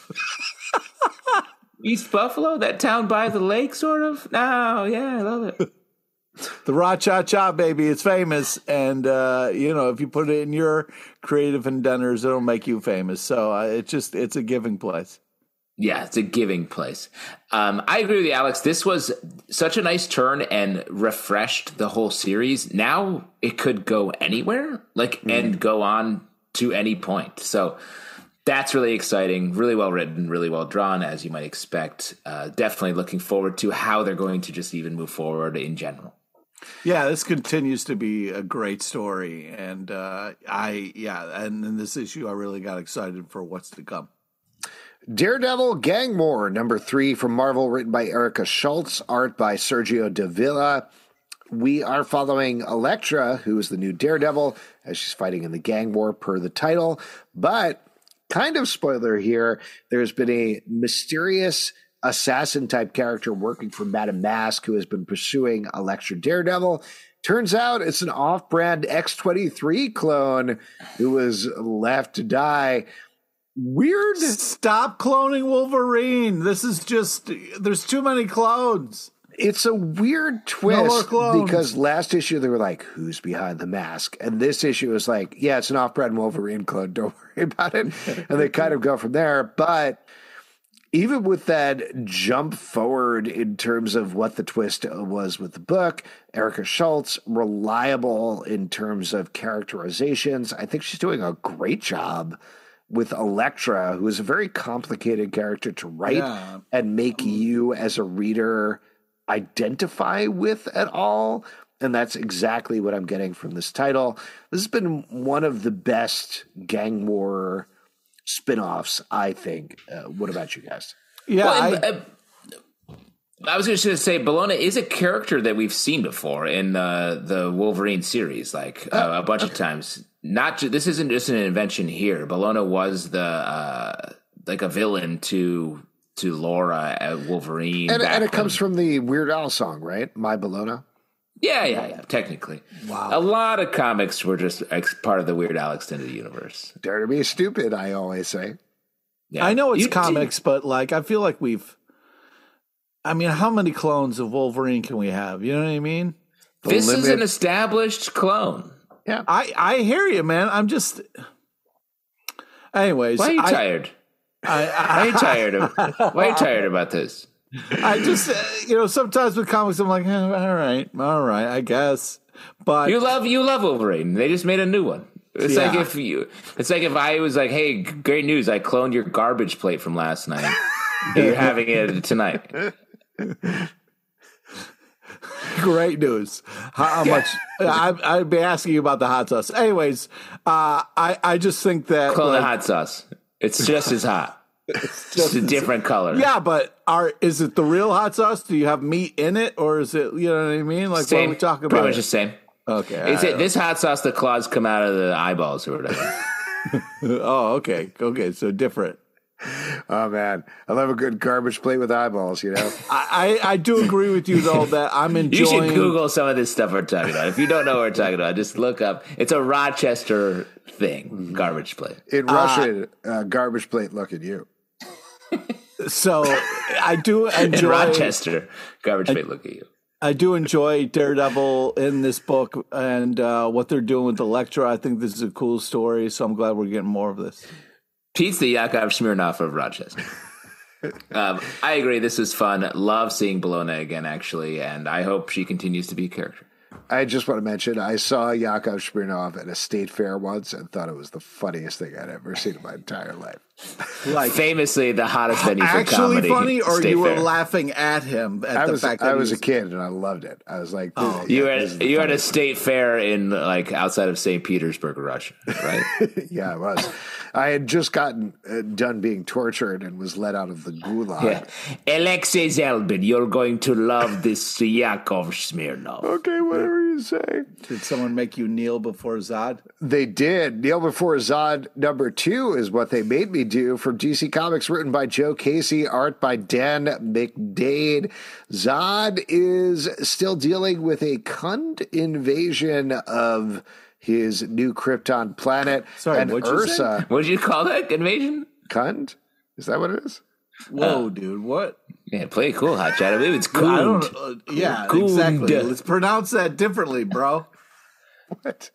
East Buffalo? That town by the lake, sort of? No, yeah, I love it. The Ra-Cha-Cha, baby, it's famous. And, if you put it in your creative endeavors, it'll make you famous. So it's a giving place. Yeah, it's a giving place. I agree with you, Alex. This was such a nice turn and refreshed the whole series. Now it could go anywhere, and go on to any point. So that's really exciting, really well written, really well drawn, as you might expect. Definitely looking forward to how they're going to just even move forward in general. Yeah, this continues to be a great story. And and in this issue, I really got excited for what's to come. Daredevil Gang War, number 3 from Marvel, written by Erica Schultz, art by Sergio Davila. We are following Elektra, who is the new Daredevil, as she's fighting in the gang war per the title. But, kind of spoiler here, there's been a mysterious assassin-type character working for Madame Mask who has been pursuing Elektra Daredevil. Turns out it's an off-brand X-23 clone who was left to die. Weird. Stop cloning Wolverine. This is just, there's too many clones. It's a weird twist because last issue they were like, who's behind the mask? And this issue is like, yeah, it's an off-brand Wolverine clone. Don't worry about it. And they kind of go from there. But even with that jump forward in terms of what the twist was with the book, Erica Schultz, reliable in terms of characterizations. I think she's doing a great job with Elektra, who is a very complicated character to write and make you as a reader identify with at all. And that's exactly what I'm getting from this title. This has been one of the best gang war spinoffs, I think. What about you guys? Yeah, I was just going to say, Bellona is a character that we've seen before in the Wolverine series, like a bunch of times. This isn't just an invention here. Bellona was the like a villain to Laura at Wolverine, and it comes from the Weird Al song, right? My Bellona. Yeah. Technically, wow. A lot of comics were just part of the Weird Al extended universe. Dare to be stupid, I always say. Yeah. I know it's comics, but like I feel like how many clones of Wolverine can we have? You know what I mean? This is an established clone. Yeah, I hear you, man. I'm just. Anyways, why are you tired? Why are you tired about this? I just, sometimes with comics, I'm like, all right, I guess. But you love Wolverine. They just made a new one. It's like if I was like, hey, great news, I cloned your garbage plate from last night. You're having it tonight. Great news. How much? I'd be asking you about the hot sauce. Anyways, I just think that clone the hot sauce. It's just as hot. It's just a different color. Yeah, but is it the real hot sauce? Do you have meat in it, or is it? You know what I mean? Like, same. What are we talking about? Pretty much the same. Okay. This hot sauce? The claws come out of the eyeballs or whatever. Oh, okay. Okay, so different. Oh man, I love a good garbage plate with eyeballs. I do agree with you though that I'm enjoying. You should Google some of this stuff we're talking about. If you don't know what we're talking about, just look up. It's a Rochester thing, garbage plate. In Russian, garbage plate. Look at you. So I do enjoy in Rochester, garbage plate. Look at you. I do enjoy Daredevil in this book and what they're doing with Elektra. I think this is a cool story, so I'm glad we're getting more of this. Pete's the Yakov Smirnoff of Rochester. I agree. This is fun. Love seeing Bellona again, actually, and I hope she continues to be a character. I just want to mention, I saw Yakov Smirnoff at a state fair once and thought it was the funniest thing I'd ever seen in my entire life. Like famously the hottest venue for comedy. Actually funny, or State you were Fair. Laughing at him at the fact that I was a kid and I loved it. I was like, you were at a state fair in like outside of St. Petersburg, Russia, right? Yeah, I was. I had just gotten done being tortured and was let out of the gulag. Yeah. Alexei Zelbin, you're going to love this Yakov Smirnoff. Okay, whatever you say. Did someone make you kneel before Zod? They did. Kneel before Zod #2 is what they made me do, from DC Comics, written by Joe Casey, art by Dan McDade. Zod is still dealing with a Khund invasion of his new Krypton planet. Sorry, and Ursa. What did you call that invasion? Khund? Is that what it is? Whoa, dude! What? Yeah, play it cool, Hot Chat. I believe it's Khund. Khund. Exactly. Let's pronounce that differently, bro. What?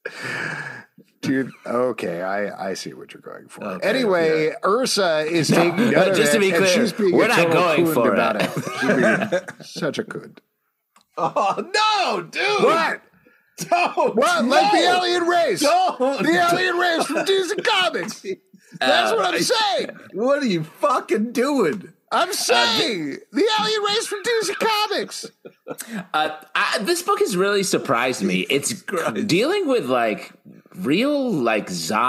Dude, okay, I see what you're going for. Okay, anyway, Ursa is taking none of just to be clear, we're not going for it. She's being such a could. Oh no, dude! What? Don't, what? no. Like the alien race? Don't. The alien race from DC Comics. That's what I'm saying. What are you fucking doing? I'm saying the alien race from DC Comics. This book has really surprised me. It's dealing with like real like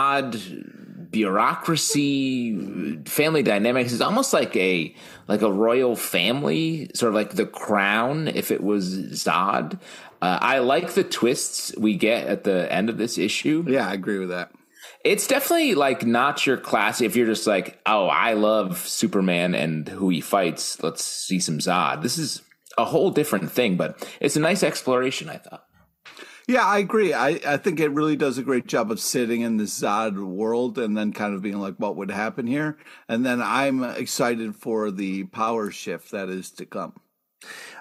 Zod bureaucracy, family dynamics. It's almost like a royal family, sort of like the Crown if it was Zod. I like the twists we get at the end of this issue. Yeah, I agree with that. It's definitely like not your classic. If you're just like, oh, I love Superman and who he fights, let's see some Zod. This is a whole different thing, but it's a nice exploration, I thought. Yeah, I agree. I think it really does a great job of sitting in the Zod world and then kind of being like, what would happen here? And then I'm excited for the power shift that is to come.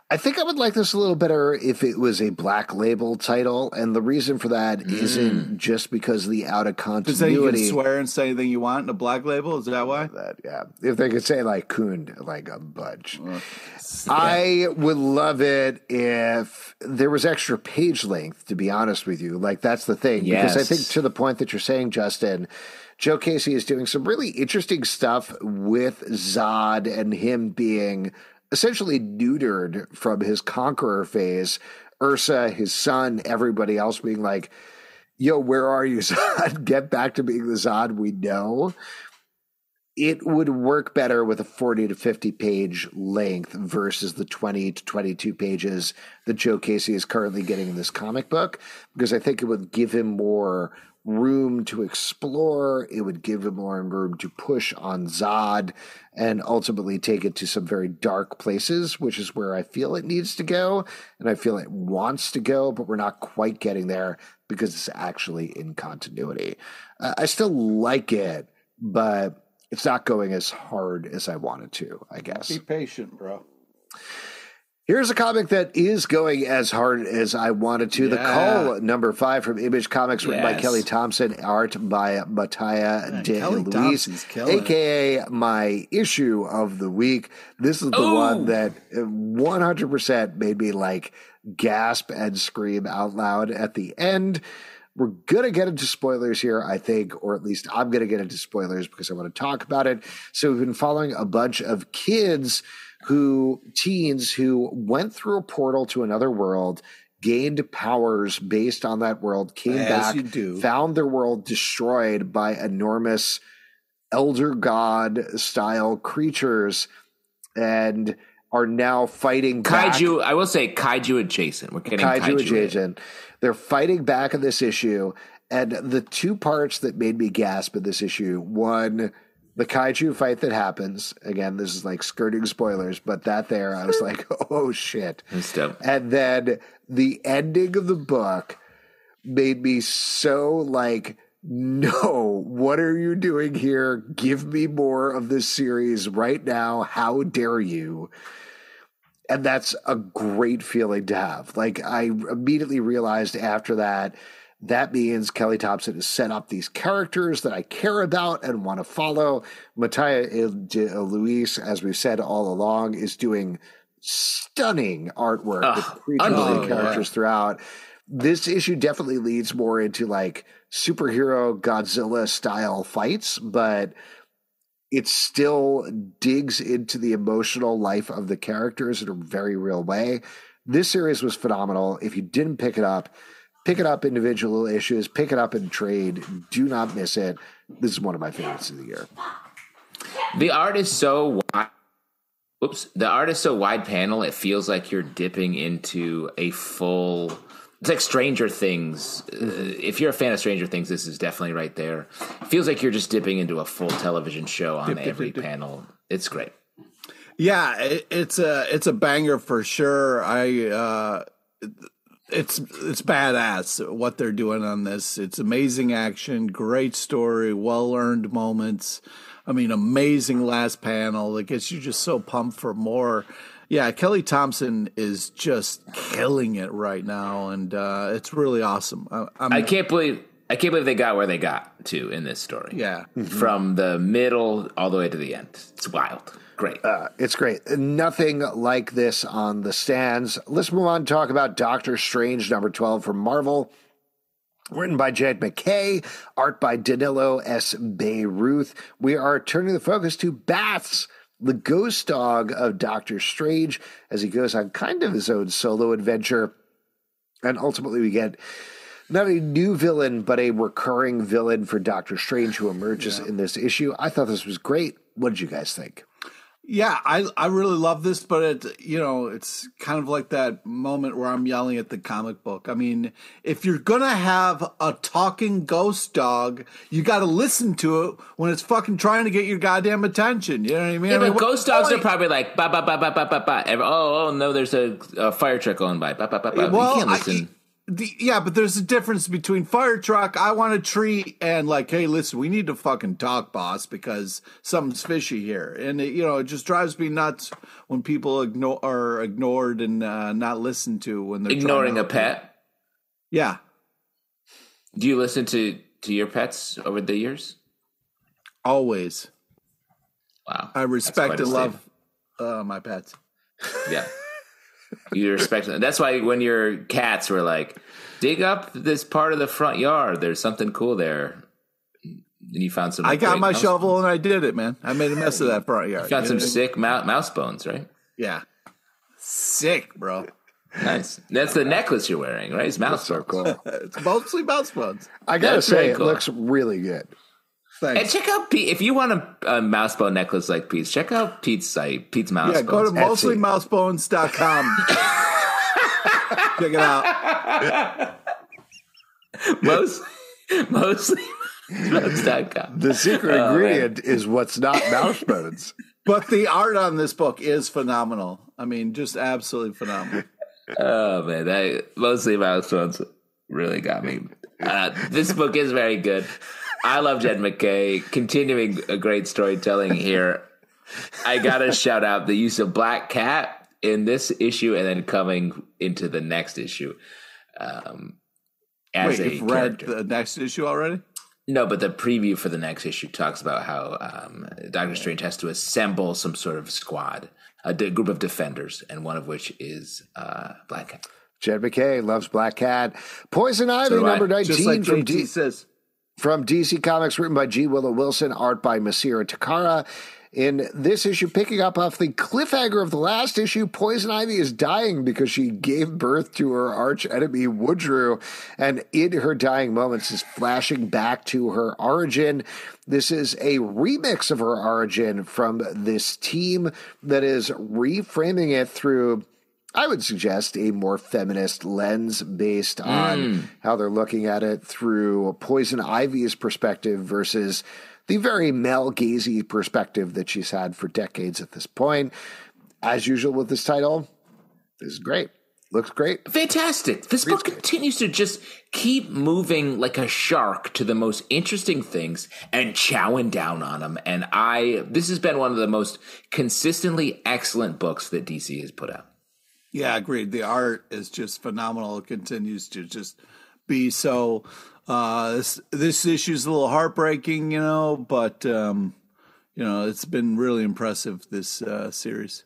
I think I would like this a little better if it was a Black Label title, and the reason for that isn't just because of the out of continuity. Because then you can swear and say anything you want in a Black Label? Is that why? Yeah. If they could say like Kund, like a bunch. I would love it if there was extra page length, to be honest with you. Like, that's the thing. Yes. Because I think to the point that you're saying, Justin, Joe Casey is doing some really interesting stuff with Zod and him being essentially neutered from his conqueror phase. Ursa, his son, everybody else being like, yo, where are you, Zod? Get back to being the Zod we know. It would work better with a 40 to 50 page length versus the 20 to 22 pages that Joe Casey is currently getting in this comic book, because I think it would give him more room to explore. It would give him more room to push on Zod and ultimately take it to some very dark places, which is where I feel it needs to go. And I feel it wants to go, but we're not quite getting there because it's actually in continuity. I still like it, but it's not going as hard as I wanted to, I guess. Be patient, bro. Here's a comic that is going as hard as I wanted to. Yeah. The Call, number 5 from Image Comics, written by Kelly Thompson, art by Mattia De Luis, a.k.a. my issue of the week. This is the one that 100% made me like gasp and scream out loud at the end. We're going to get into spoilers here, I think, or at least I'm going to get into spoilers because I want to talk about it. So we've been following a bunch of teens who went through a portal to another world, gained powers based on that world, came back, found their world destroyed by enormous elder god style creatures, and are now fighting kaiju. Back. I will say kaiju adjacent. We're getting kaiju adjacent. They're fighting back in this issue, and the two parts that made me gasp at this issue: one, the kaiju fight that happens. Again, this is like skirting spoilers, but that there, I was like, oh shit. And then the ending of the book made me so like, no, what are you doing here? Give me more of this series right now. How dare you? And that's a great feeling to have. Like, I immediately realized after that, that means Kelly Thompson has set up these characters that I care about and want to follow. Mattia De Luis, as we've said all along, is doing stunning artwork with creature characters throughout. This issue definitely leads more into like superhero Godzilla style fights, but it still digs into the emotional life of the characters in a very real way. This series was phenomenal. If you didn't pick it up individual issues, pick it up in trade. Do not miss it. This is one of my favorites of the year. The art is so wide. The art is so wide panel. It feels like you're dipping into a full. It's like Stranger Things. If you're a fan of Stranger Things, this is definitely right there. It feels like you're just dipping into a full television show on every panel. It's great. Yeah, it's a banger for sure. It's badass what they're doing on this. It's amazing action, great story, well-earned moments. I mean, amazing last panel that gets you just so pumped for more. Yeah, Kelly Thompson is just killing it right now, and it's really awesome. I can't believe they got where they got to in this story. Yeah, from the middle all the way to the end. It's wild. Great. It's great. Nothing like this on the stands. Let's move on and talk about Doctor Strange, number 12 from Marvel. Written by Jed McKay, art by Danilo S. Beyruth. We are turning the focus to Bats, the ghost dog of Doctor Strange, as he goes on kind of his own solo adventure. And ultimately we get not a new villain, but a recurring villain for Doctor Strange who emerges in this issue. I thought this was great. What did you guys think? Yeah, I really love this, but it's kind of like that moment where I'm yelling at the comic book. I mean, if you're going to have a talking ghost dog, you got to listen to it when it's fucking trying to get your goddamn attention. You know what I mean? Yeah, but ghost dogs are probably like, ba-ba-ba-ba-ba-ba-ba. Oh, no, there's a fire truck going by. Ba-ba-ba-ba. Well, you can't listen. but there's a difference between fire truck, I want a tree, and like, hey, listen, we need to fucking talk, boss, because something's fishy here. And it just drives me nuts when people are ignored and not listened to when they're ignoring a pet. Yeah. Do you listen to your pets over the years? Always. Wow. I respect and love my pets. Yeah. You respect them. That's why when your cats were like, dig up this part of the front yard, there's something cool there. And you found some. I got my shovel and I did it, man. I made a mess of that front yard. You found some sick mouse bones, right? Yeah. Sick, bro. Nice. That's the necklace you're wearing, right? It's mouse bones. Cool. It's mostly mouse bones. I gotta say, it looks really good. Thanks. And check out Pete. If you want a mouse bone necklace like Pete's, check out Pete's site, Pete's Mouse Bones. Yeah, go to mostlymousebones.com. Check it out. Mostlymousebones.com. The secret ingredient is what's not mouse bones. But the art on this book is phenomenal. I mean, just absolutely phenomenal. Oh, man. Mostly Mouse Bones really got me. This book is very good. I love Jed MacKay, continuing a great storytelling here. I got to shout out the use of Black Cat in this issue and then coming into the next issue. You've read the next issue already? No, but the preview for the next issue talks about how Doctor Strange has to assemble some sort of squad, a group of defenders, and one of which is Black Cat. Jed MacKay loves Black Cat. Poison Ivy, number 19 just like from says. From DC Comics, written by G. Willow Wilson, art by Masira Takara. In this issue, picking up off the cliffhanger of the last issue, Poison Ivy is dying because she gave birth to her arch enemy, Woodrue, and in her dying moments is flashing back to her origin. This is a remix of her origin from this team that is reframing it through, I would suggest, a more feminist lens based on how they're looking at it through Poison Ivy's perspective versus the very male-gazy perspective that she's had for decades at this point. As usual with this title, this is great. Looks great. Fantastic. This book continues to just keep moving like a shark to the most interesting things and chowing down on them. And this has been one of the most consistently excellent books that DC has put out. Yeah, agreed. The art is just phenomenal. It continues to just be so. This issue's a little heartbreaking, but it's been really impressive, this series.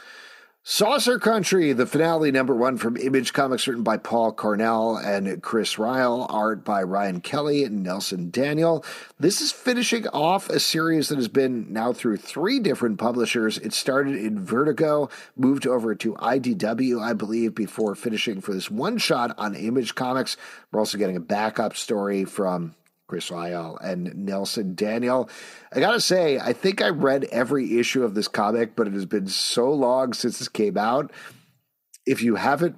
Saucer Country, the finale, number 1 from Image Comics, written by Paul Cornell and Chris Ryall, art by Ryan Kelly and Nelson Daniel. This is finishing off a series that has been now through 3 different publishers. It started in Vertigo, moved over to IDW, I believe, before finishing for this one shot on Image Comics. We're also getting a backup story from Chris Ryall and Nelson Daniel. I gotta say, I think I read every issue of this comic, but it has been so long since this came out. If you haven't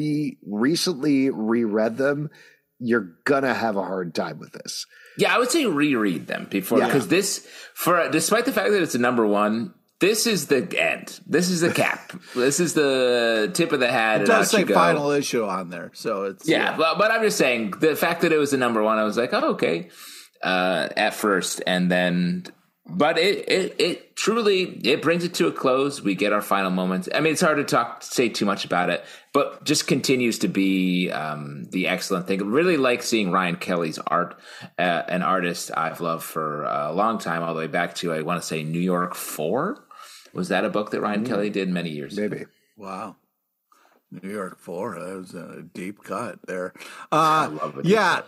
recently reread them, you're gonna have a hard time with this. Yeah, I would say reread them before, because despite the fact that it's a number 1, this is the end. This is the cap. This is the tip of the hat. It does say final issue on there, so it's But I'm just saying the fact that it was the number 1, I was like, oh, okay, at first, and then, but it truly brings it to a close. We get our final moments. I mean, it's hard to say too much about it, but just continues to be the excellent thing. I really like seeing Ryan Kelly's art, an artist I've loved for a long time, all the way back to, I want to say, New York 4. Was that a book that Ryan Kelly did many years ago? Wow. New York 4. That was a deep cut there. I love it. Yeah.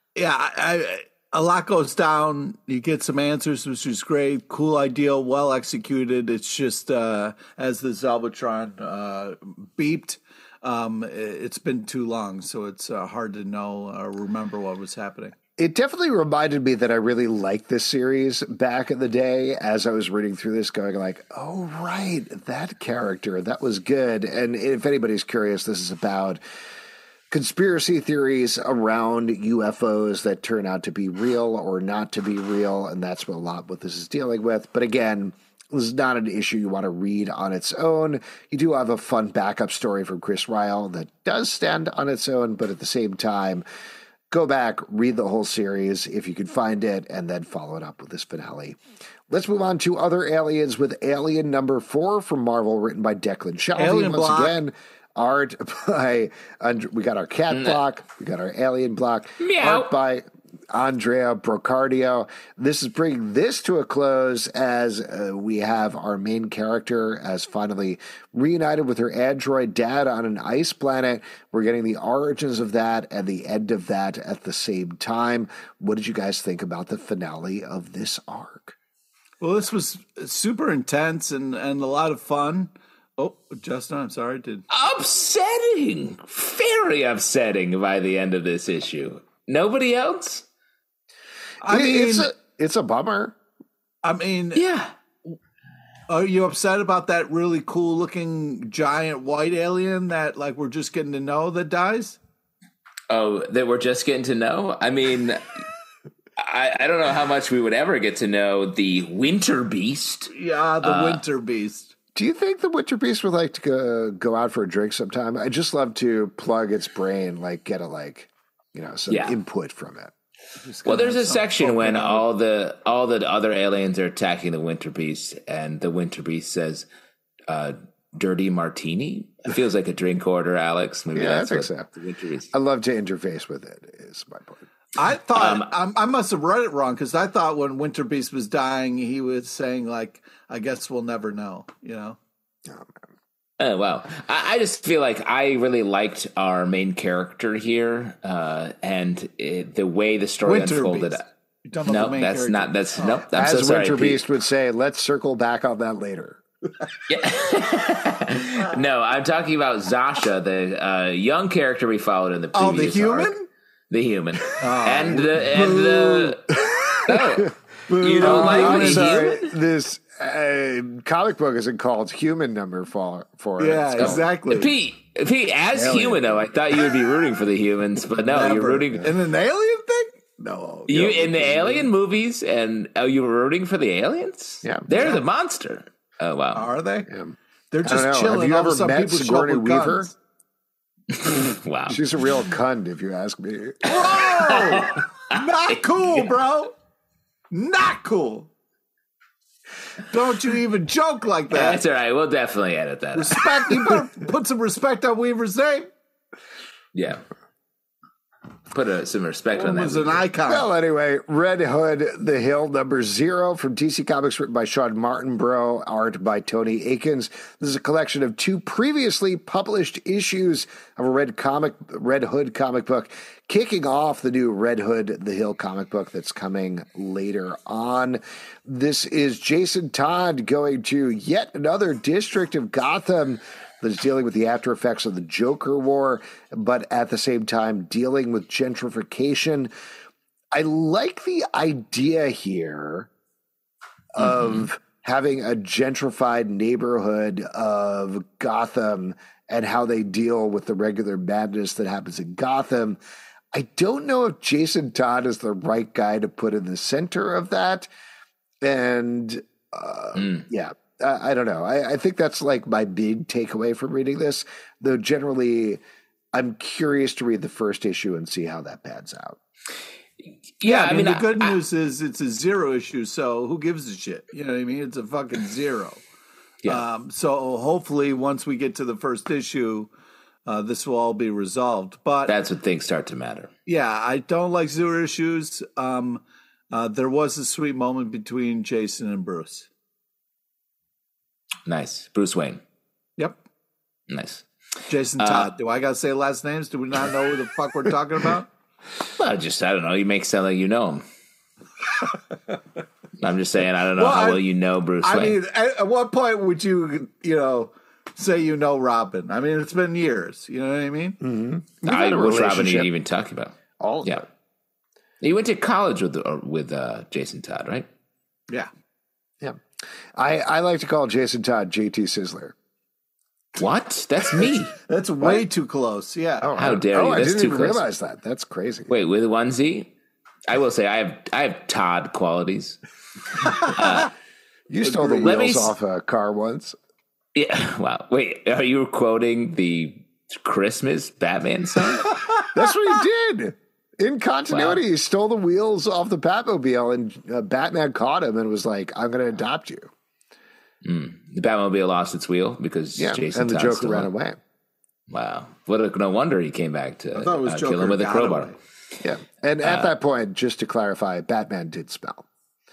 A lot goes down. You get some answers, which is great. Cool idea, well executed. It's just as the Zalbatron beeped, it's been too long, so it's hard to know or remember what was happening. It definitely reminded me that I really liked this series back in the day as I was reading through this, going like, oh, right, that character, that was good. And if anybody's curious, this is about conspiracy theories around UFOs that turn out to be real or not to be real, and that's what this is dealing with. But again, This is not an issue you want to read on its own. You do have a fun backup story from Chris Ryall that does stand on its own, but at the same time, go back, read the whole series if you can find it, and then follow it up with this finale. Let's move on to Other Aliens with Alien number 4 from Marvel, written by Declan Shalvey. Once again, art by, we got our cat block, we got our alien block, art by Andrea Brocardio. This is bringing this to a close as we have our main character as finally reunited with her android dad on an ice planet. We're getting the origins of that and the end of that at the same time. What did you guys think about the finale of this arc? Well, this was super intense and a lot of fun. Oh, Justin, I'm sorry. Upsetting. Very upsetting by the end of this issue. Nobody else? I mean, it's a bummer. I mean, yeah. Are you upset about that really cool looking giant white alien that like we're just getting to know that dies? Oh, that we're just getting to know? I mean, I don't know how much we would ever get to know the Winter Beast. Yeah, the Winter Beast. Do you think the Winter Beast would like to go out for a drink sometime? I'd just love to plug its brain, like get some input from it. Well, there's a section when all the other aliens are attacking the Winter Beast, and the Winter Beast says, "Dirty martini." It feels like a drink order, Alex. Maybe I think so. The Winter Beast. I love to interface with it. Is my point. I thought I must have read it wrong because I thought when Winter Beast was dying, he was saying like, "I guess we'll never know," you know. Oh, man. Oh, wow. I just feel like I really liked our main character here, and the way the story unfolded. No, that's not. That's nope. I'm As so sorry, Winter Pete. Beast would say, let's circle back on that later. Yeah. No, I'm talking about Zasha, the young character we followed in the previous the human? arc. The human. And the you don't like the human? This comic book isn't called Human number 4. Yeah, exactly. Pete, as alien. Human, though, I thought you would be rooting for the humans, but no, you're rooting. In an alien thing? No. You in the alien movies, and you were rooting for the aliens? Yeah. They're the monster. Oh, wow. Are they? Yeah. They're just chilling. Have you ever met people Sigourney Weaver? Wow. She's a real cunt, if you ask me. Whoa! Not cool, bro. Not cool. Don't you even joke like that. That's all right. We'll definitely edit that. Respect. You better put some respect on Weaver's name. Yeah. Put some respect on that. Was an icon. Well, anyway, Red Hood, The Hill, number 0 from DC Comics, written by Sean Martinborough, art by Tony Akins. This is a collection of 2 previously published issues of a Red Hood comic book, kicking off the new Red Hood, The Hill comic book that's coming later on. This is Jason Todd going to yet another district of Gotham that is dealing with the after effects of the Joker War, but at the same time dealing with gentrification. I like the idea here of having a gentrified neighborhood of Gotham and how they deal with the regular madness that happens in Gotham. I don't know if Jason Todd is the right guy to put in the center of that. And I don't know. I think that's like my big takeaway from reading this, though generally I'm curious to read the first issue and see how that pans out. Yeah, I mean, the good news is it's a 0 issue, so who gives a shit? You know what I mean? It's a fucking 0. Yeah. So hopefully once we get to the first issue, this will all be resolved. But that's when things start to matter. Yeah, I don't like 0 issues. There was a sweet moment between Jason and Bruce. Nice. Bruce Wayne. Yep. Nice. Jason Todd. Do I got to say last names? Do we not know who the fuck we're talking about? Well, I don't know. You make it sound like you know him. I'm just saying, I don't know how well you know Bruce Wayne. I mean, at what point would you say you know Robin? I mean, it's been years. You know what I mean? Mm-hmm. What Robin are you even talking about? All of it. You went to college with Jason Todd, right? Yeah. Yeah. I like to call Jason Todd JT Sizzler. What? That's me. That's way too close. Yeah. Oh, how dare you? I That's didn't too even close. realize that. That's crazy. Wait, with one Z? I will say I have Todd qualities. You stole the wheels off a car once. Yeah. Wow. Wait, are you quoting the Christmas Batman song? That's what he did. In continuity, He stole the wheels off the Batmobile, and Batman caught him and was like, I'm going to adopt you. The Batmobile lost its wheel because Jason and the Todd Joker ran away. Wow. No wonder he came back to kill him with a crowbar. Away. Yeah. And at that point, just to clarify, Batman did spell.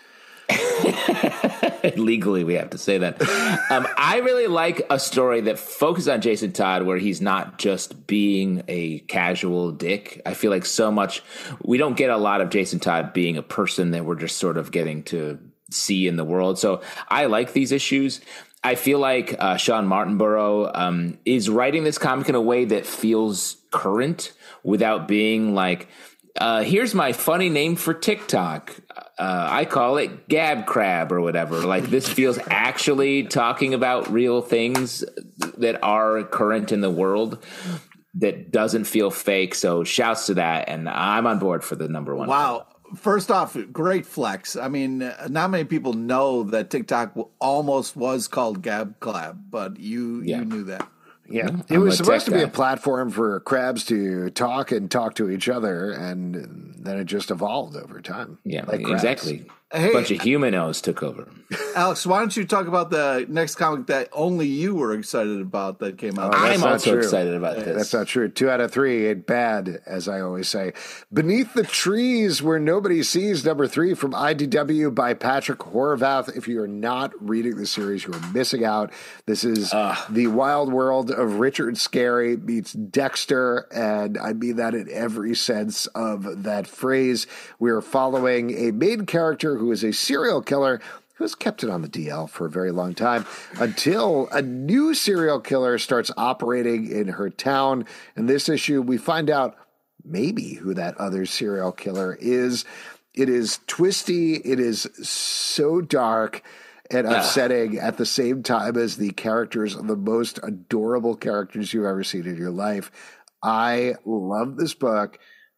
Legally, we have to say that. I really like a story that focuses on Jason Todd where he's not just being a casual dick. I feel like we don't get a lot of Jason Todd being a person that we're just sort of getting to see in the world. So I like these issues. I feel like Sean Martinborough is writing this comic in a way that feels current without being like, here's my funny name for TikTok. I call it Gab Crab or whatever. Like, this feels actually talking about real things that are current in the world that doesn't feel fake. So shouts to that. And I'm on board for the number one. Wow. First off, great flex. I mean, not many people know that TikTok almost was called Gab Crab, but you knew that. Yeah, it was supposed to be a platform for crabs to talk to each other, and then it just evolved over time. Yeah, like exactly. A bunch of humanos took over. Alex, why don't you talk about the next comic that only you were excited about that came out? I'm also excited about this. That's not true. 2 out of 3 ain't bad, as I always say. Beneath the Trees Where Nobody Sees, number 3 from IDW by Patrick Horvath. If you are not reading the series, you are missing out. This is the wild world of Richard Scarry meets Dexter, and I mean that in every sense of that phrase. We are following a main character who is a serial killer who has kept it on the DL for a very long time until a new serial killer starts operating in her town. In this issue, we find out maybe who that other serial killer is. It is twisty. It is so dark and upsetting at the same time as the characters are the most adorable characters you've ever seen in your life. I love this book.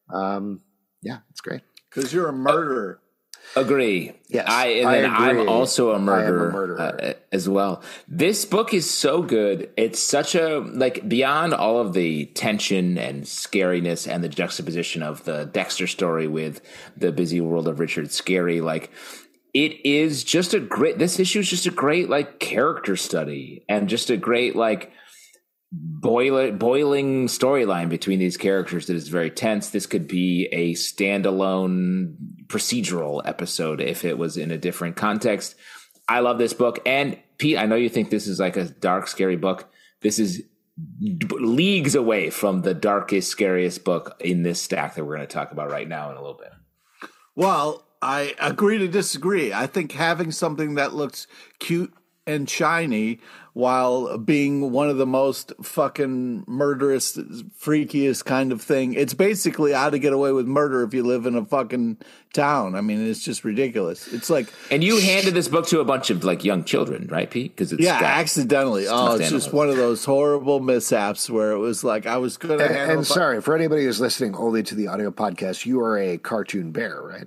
Yeah, it's great. Because you're a murderer. Agree. Yes, I'm also a murderer, as well. This book is so good. It's such beyond all of the tension and scariness and the juxtaposition of the Dexter story with the busy world of Richard Scarry. Like, it is just this issue is just a great, character study and just a great, boiling storyline between these characters that is very tense. This could be a standalone procedural episode if it was in a different context. I love this book. And Pete, I know you think this is like a dark, scary book. This is leagues away from the darkest, scariest book in this stack that we're going to talk about right now in a little bit. Well, I agree to disagree. I think having something that looks cute and shiny while being one of the most fucking murderous, freakiest kind of thing. It's basically how to get away with murder if you live in a fucking town. I mean, it's just ridiculous. It's like... And you handed this book to a bunch of young children, right, Pete? Because accidentally. It's just one of those horrible mishaps where it was like I was going to handle... And sorry, for anybody who's listening only to the audio podcast, you are a cartoon bear, right?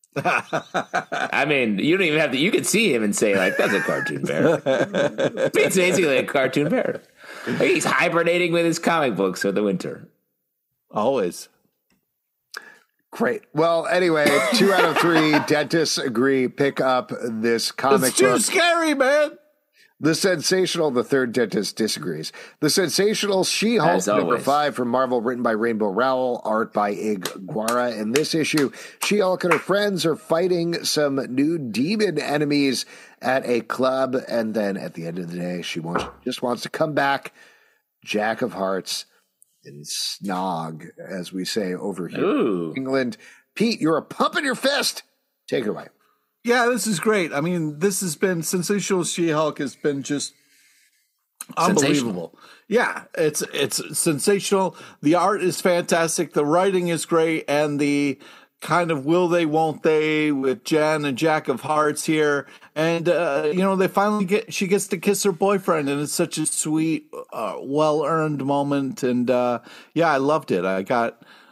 I mean, you don't even have to. You could see him and say, that's a cartoon bear. It's basically a cartoon bear. He's hibernating with his comic books for the winter. Always. Great. Well, anyway, 2 out of 3 dentists agree. Pick up this comic book. It's too scary, man. The third dentist disagrees. The sensational She-Hulk number 5 from Marvel, written by Rainbow Rowell, art by Ig Guara. In this issue, She-Hulk and her friends are fighting some new demon enemies at a club, and then at the end of the day, she just wants to come back, Jack of Hearts, and snog, as we say over here in England. Pete, you're a pump in your fist. Take it away. Yeah, this is great. I mean, this has been Sensational She-Hulk has been just unbelievable. Yeah, it's sensational. The art is fantastic. The writing is great, and the kind of will they, won't they with Jen and Jack of Hearts here. And they finally she gets to kiss her boyfriend, and it's such a sweet, well-earned moment. And I loved it. I got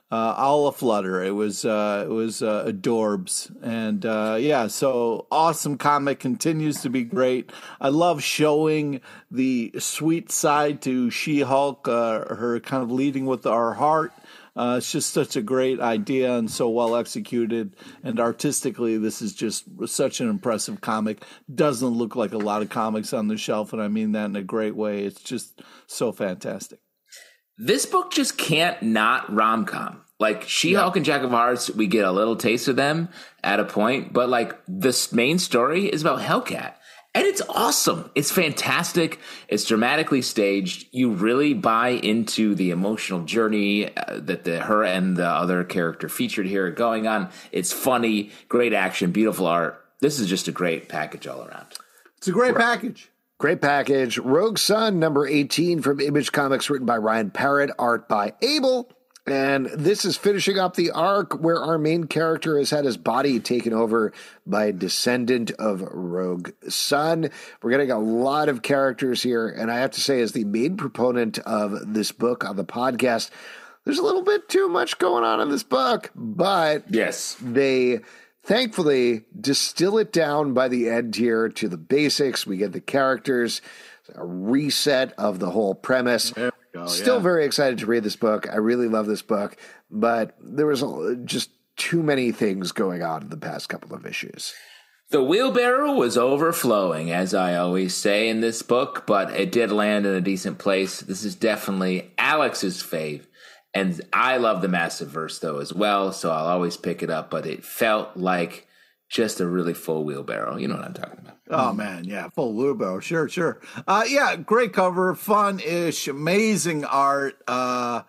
all aflutter. It was adorbs, and so awesome comic, continues to be great. I love showing the sweet side to She-Hulk, her kind of leading with our heart. It's just such a great idea and so well executed. And artistically, this is just such an impressive comic. Doesn't look like a lot of comics on the shelf, and I mean that in a great way. It's just so fantastic. This book just can't not rom-com. Like, She-Hulk and Jack of Hearts, we get a little taste of them at a point, but like this main story is about Hellcat. And it's awesome. It's fantastic. It's dramatically staged. You really buy into the emotional journey that her and the other character featured here are going on. It's funny, great action, beautiful art. This is just a great package all around. It's a great package. Great package. Rogue Sun, number 18 from Image Comics, written by Ryan Parrott, art by Abel. And this is finishing up the arc where our main character has had his body taken over by a descendant of Rogue Sun. We're getting a lot of characters here, and I have to say, as the main proponent of this book on the podcast, there's a little bit too much going on in this book, but yes, they thankfully distill it down by the end here to the basics. We get the characters, a reset of the whole premise. Still very excited to read this book. I really love this book, but there was just too many things going on in the past couple of issues. The wheelbarrow was overflowing, as I always say in this book, but it did land in a decent place. This is definitely Alex's fave, and I love the Massive Verse, though, as well, so I'll always pick it up, but it felt like just a really full wheelbarrow. You know what I'm talking about. Oh, man, yeah, full wheelbarrow. Sure. Great cover, fun-ish, amazing art. God,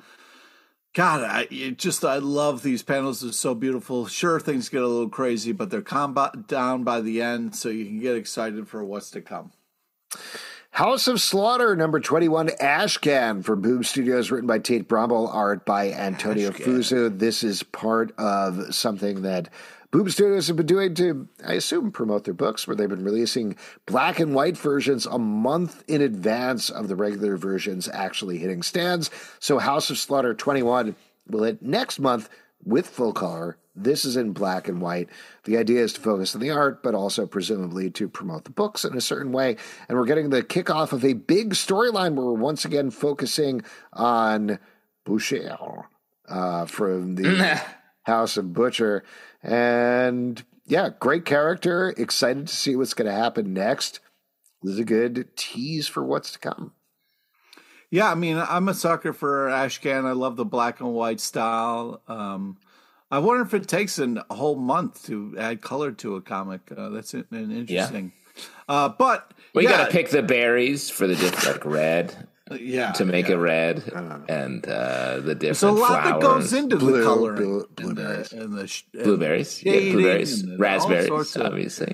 I love these panels. They're so beautiful. Sure, things get a little crazy, but they're calmed down by the end, so you can get excited for what's to come. House of Slaughter, number 21, Ashcan from Boom Studios, written by Tate Brombal, art by Antonio Fuso. This is part of something that Boom Studios have been doing to, I assume, promote their books, where they've been releasing black and white versions a month in advance of the regular versions actually hitting stands. So House of Slaughter 21 will hit next month with full color. This is in black and white. The idea is to focus on the art, but also presumably to promote the books in a certain way. And we're getting the kickoff of a big storyline where we're once again focusing on Boucher from the House of Butcher. And yeah, great character. Excited to see what's going to happen next. This is a good tease for what's to come. Yeah, I mean, I'm a sucker for Ashcan. I love the black and white style. I wonder if it takes a whole month to add color to a comic. That's an interesting. Yeah. But you got to pick the berries for the different, like red. To make it red, and the different There's a lot flowers. That goes into the color. Blueberries. Blueberries. Yeah, blueberries. Raspberries, obviously.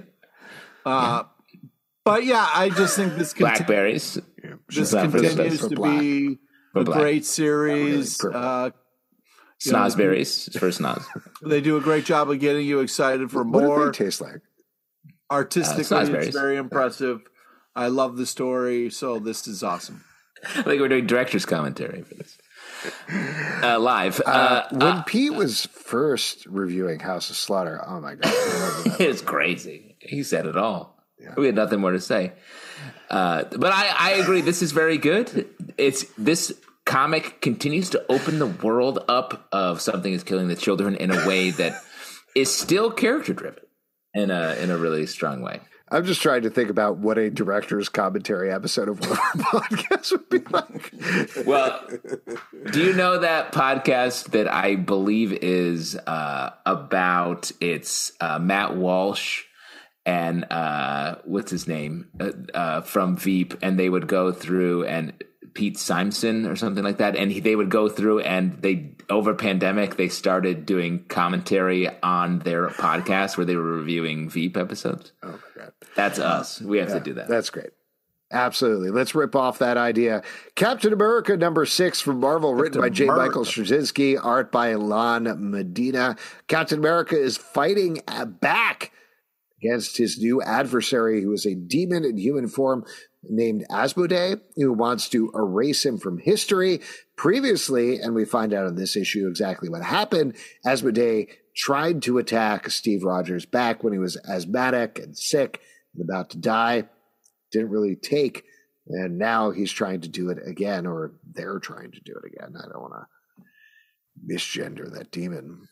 But yeah, I just think this blackberries. This continues to be a great series. Snozberries. It's for Snoz. They do a great job of getting you excited for more. What do they taste like? Artistically, it's very impressive. I love the story, so this is awesome. I think we're doing director's commentary for this. Live. When Pete was first reviewing House of Slaughter, oh my God. It's crazy. He said it all. Yeah. We had nothing more to say. But I agree. This is very good. This comic continues to open the world up of Something is Killing the Children in a way that is still character driven in a really strong way. I'm just trying to think about what a director's commentary episode of one of our podcasts would be like. Well, do you know that podcast that I believe is about Matt Walsh and what's his name from Veep, and they would go through, and Pete Simon or something like that, and they would go through, and they, over pandemic, they started doing commentary on their podcast where they were reviewing Veep episodes. Oh my God. That's us. We have to do that. That's great. Absolutely. Let's rip off that idea. Captain America number 6 from Marvel, written by J. Michael Straczynski, art by Lon Medina. Captain America is fighting back against his new adversary, who is a demon in human form named Asmodee, who wants to erase him from history. Previously, and we find out in this issue exactly what happened, Asmodee tried to attack Steve Rogers back when he was asthmatic and sick and about to die. Didn't really take, and now he's trying to do it again, or they're trying to do it again. I don't want to misgender that demon.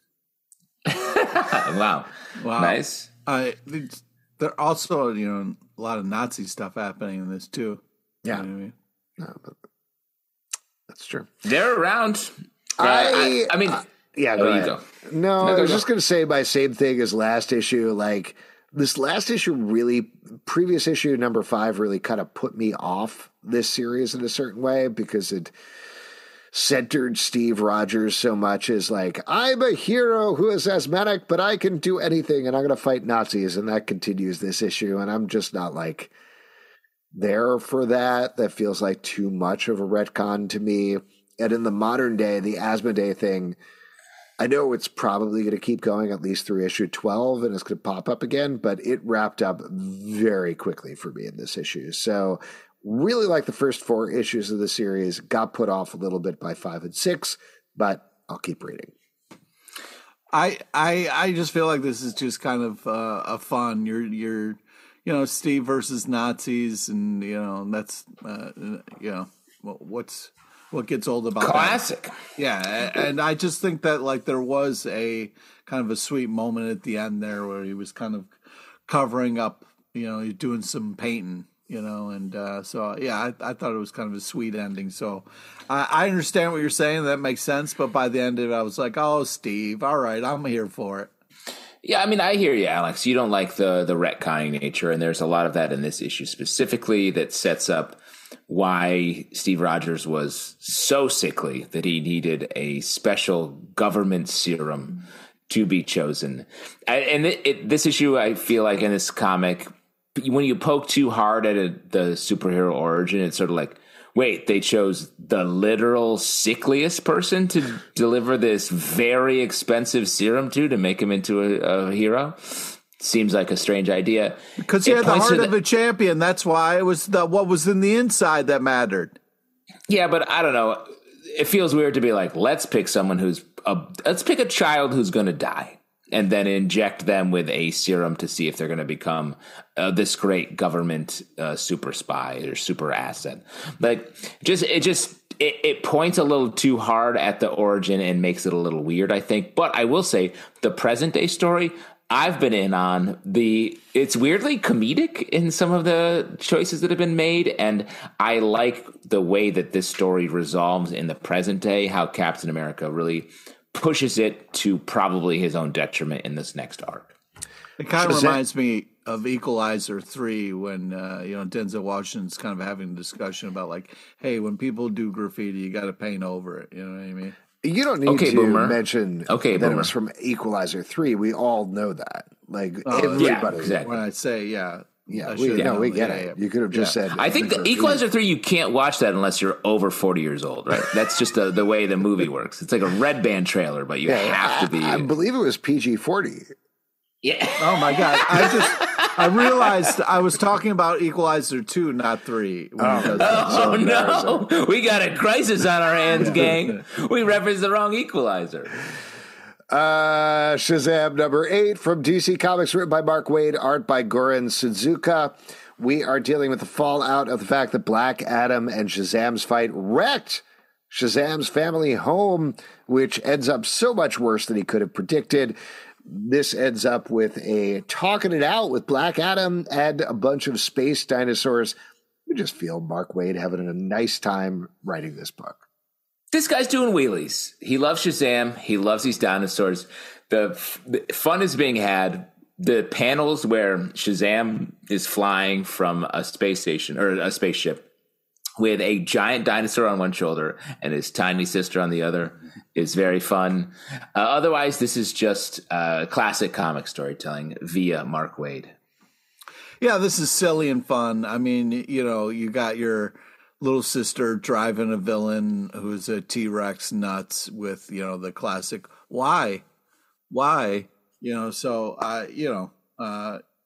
Wow. Nice. There also, a lot of Nazi stuff happening in this too. Yeah. You know what I mean? No, but that's true. They're around. I mean, yeah, go ahead. No, I was just going to say my same thing as last issue. Like, this last issue previous issue number 5 really kind of put me off this series in a certain way, because it centered Steve Rogers so much as like, I'm a hero who is asthmatic, but I can do anything and I'm going to fight Nazis. And that continues this issue. And I'm just not like there for that. That feels like too much of a retcon to me. And in the modern day, the Asmodee thing, I know it's probably going to keep going at least through issue 12 and it's going to pop up again, but it wrapped up very quickly for me in this issue. So really like the first 4 issues of the series, got put off a little bit by 5 and 6, but I'll keep reading. I just feel like this is just kind of a fun. You're Steve versus Nazis, and that's what gets old about classic. That. Yeah, and I just think that like there was a kind of a sweet moment at the end there where he was kind of covering up, he's doing some painting. So yeah, I thought it was kind of a sweet ending. So I understand what you're saying. That makes sense. But by the end of it, I was like, oh, Steve, all right, I'm here for it. Yeah, I mean, I hear you, Alex. You don't like the retconning nature, and there's a lot of that in this issue specifically that sets up why Steve Rogers was so sickly that he needed a special government serum to be chosen. And this issue, I feel like in this comic, when you poke too hard at the superhero origin, it's sort of like, wait, they chose the literal sickliest person to deliver this very expensive serum to make him into a hero? Seems like a strange idea. Because he had the heart of a champion. That's why it was what was in the inside that mattered. Yeah, but I don't know. It feels weird to be like, let's pick someone let's pick a child who's going to die, and then inject them with a serum to see if they're going to become this great government super spy or super asset. Like, it points a little too hard at the origin and makes it a little weird, I think. But I will say the present day story, I've been in on it's weirdly comedic in some of the choices that have been made. And I like the way that this story resolves in the present day, how Captain America really pushes it to probably his own detriment in this next arc. It kind of reminds me of Equalizer 3 when, Denzel Washington's kind of having a discussion about like, hey, when people do graffiti, you got to paint over it. You know what I mean? You don't need to mention that it was from Equalizer 3. We all know that. Like, everybody. Yeah, exactly. When I say, we get it. You could have just said. I think the Equalizer 3, you can't watch that unless you're over 40 years old, right? That's just the way the movie works. It's like a Red Band trailer, but you have to be. I believe it was PG-40. Yeah. Oh my God! I realized I was talking about Equalizer 2, not 3. Oh no! We got a crisis on our hands, gang. We referenced the wrong Equalizer. Shazam number 8 from DC Comics, written by Mark Waid, art by Goran Suzuka. We are dealing with the fallout of the fact that Black Adam and Shazam's fight wrecked Shazam's family home, which ends up so much worse than he could have predicted. This ends up with a talking it out with Black Adam and a bunch of space dinosaurs. We just feel Mark Waid having a nice time writing this book. This guy's doing wheelies. He loves Shazam. He loves these dinosaurs. The fun is being had. The panels where Shazam is flying from a space station or a spaceship with a giant dinosaur on one shoulder and his tiny sister on the other is very fun. Otherwise, this is just classic comic storytelling via Mark Waid. Yeah, this is silly and fun. I mean, you got your little sister driving a villain who's a T-Rex nuts with, the classic, why?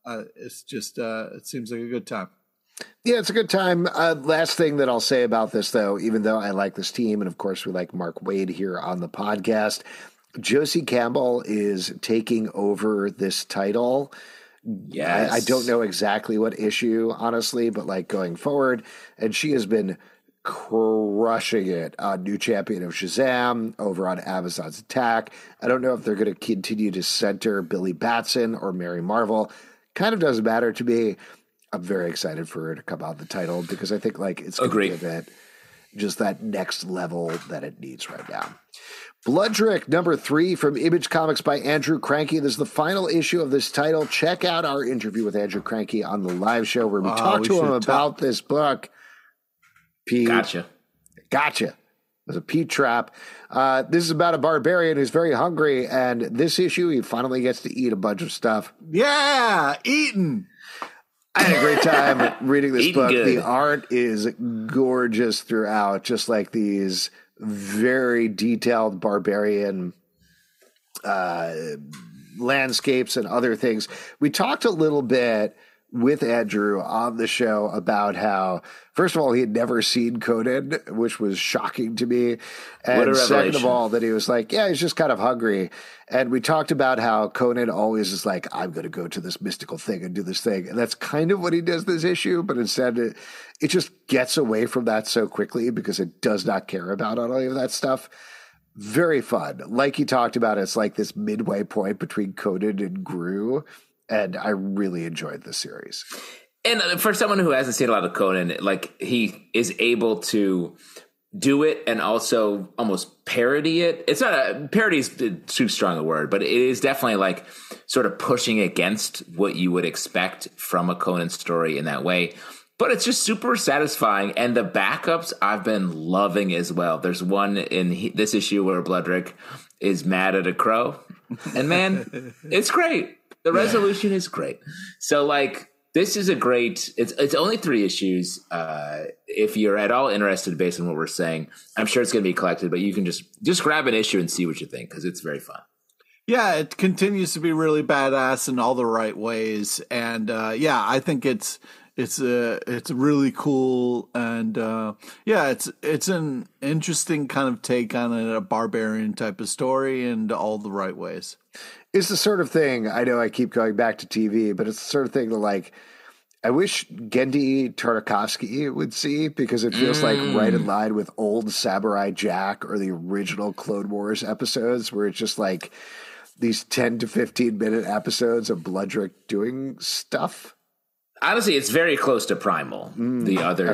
It's just it seems like a good time. Yeah, it's a good time. Last thing that I'll say about this, though, even though I like this team, and of course we like Mark Waid here on the podcast, Josie Campbell is taking over this title. Yes. I don't know exactly what issue, honestly, but like going forward, and she has been crushing it on New Champion of Shazam, over on Amazon's Attack. I don't know if they're going to continue to center Billy Batson or Mary Marvel. Kind of doesn't matter to me. I'm very excited for her to come out the title because I think like it's going to give it just that next level that it needs right now. Bloodrick #3 from Image Comics by Andrew Krahnke. This is the final issue of this title. Check out our interview with Andrew Krahnke on the live show where we talked to him about this book. Pete. Gotcha. It was a Pete trap. This is about a barbarian who's very hungry, and this issue he finally gets to eat a bunch of stuff. Yeah, eating. I had a great time reading this book. Good. The art is gorgeous throughout, just like these very detailed barbarian landscapes and other things. We talked a little bit with Andrew on the show about how, first of all, he had never seen Conan, which was shocking to me. And second of all, that he was like, yeah, he's just kind of hungry. And we talked about how Conan always is like, I'm going to go to this mystical thing and do this thing. And that's kind of what he does this issue. But instead, it just gets away from that so quickly because it does not care about any of that stuff. Very fun. Like he talked about, it's like this midway point between Conan and Gru. And I really enjoyed this series. And for someone who hasn't seen a lot of Conan, like he is able to do it and also almost parody it. It's not a parody is too strong a word, but it is definitely like sort of pushing against what you would expect from a Conan story in that way. But it's just super satisfying. And the backups I've been loving as well. There's one in this issue where Bloodrick is mad at a crow. And man, it's great. The resolution is great. So like, this is a great, it's only 3 issues. If you're at all interested based on what we're saying, I'm sure it's going to be collected, but you can just grab an issue and see what you think. Cause it's very fun. Yeah. It continues to be really badass in all the right ways. And, I think it's really cool. And, it's an interesting kind of take on a barbarian type of story in all the right ways. It's the sort of thing, I know I keep going back to TV, but it's the sort of thing that like, I wish Genndy Tartakovsky would see because it feels like right in line with old Samurai Jack or the original Clone Wars episodes where it's just like these 10 to 15 minute episodes of Bloodrick doing stuff. Honestly, it's very close to Primal, the other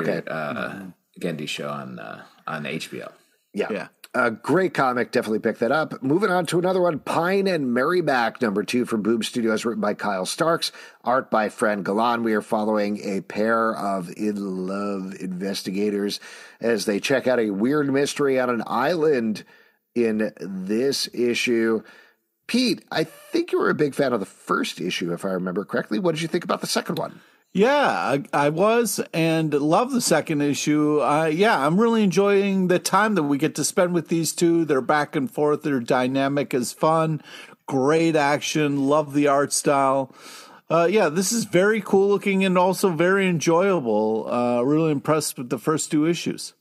Genndy show on HBO. Yeah. A great comic. Definitely pick that up. Moving on to another one, Pine and Merryback, #2 from Boom Studios, written by Kyle Starks, art by Fran Galan. We are following a pair of in-love investigators as they check out a weird mystery on an island in this issue. Pete, I think you were a big fan of the first issue, if I remember correctly. What did you think about the second one? Yeah, I was, and love the second issue. I'm really enjoying the time that we get to spend with these two. They're back and forth. Their dynamic is fun. Great action. Love the art style. This is very cool looking and also very enjoyable. Really impressed with the first 2 issues.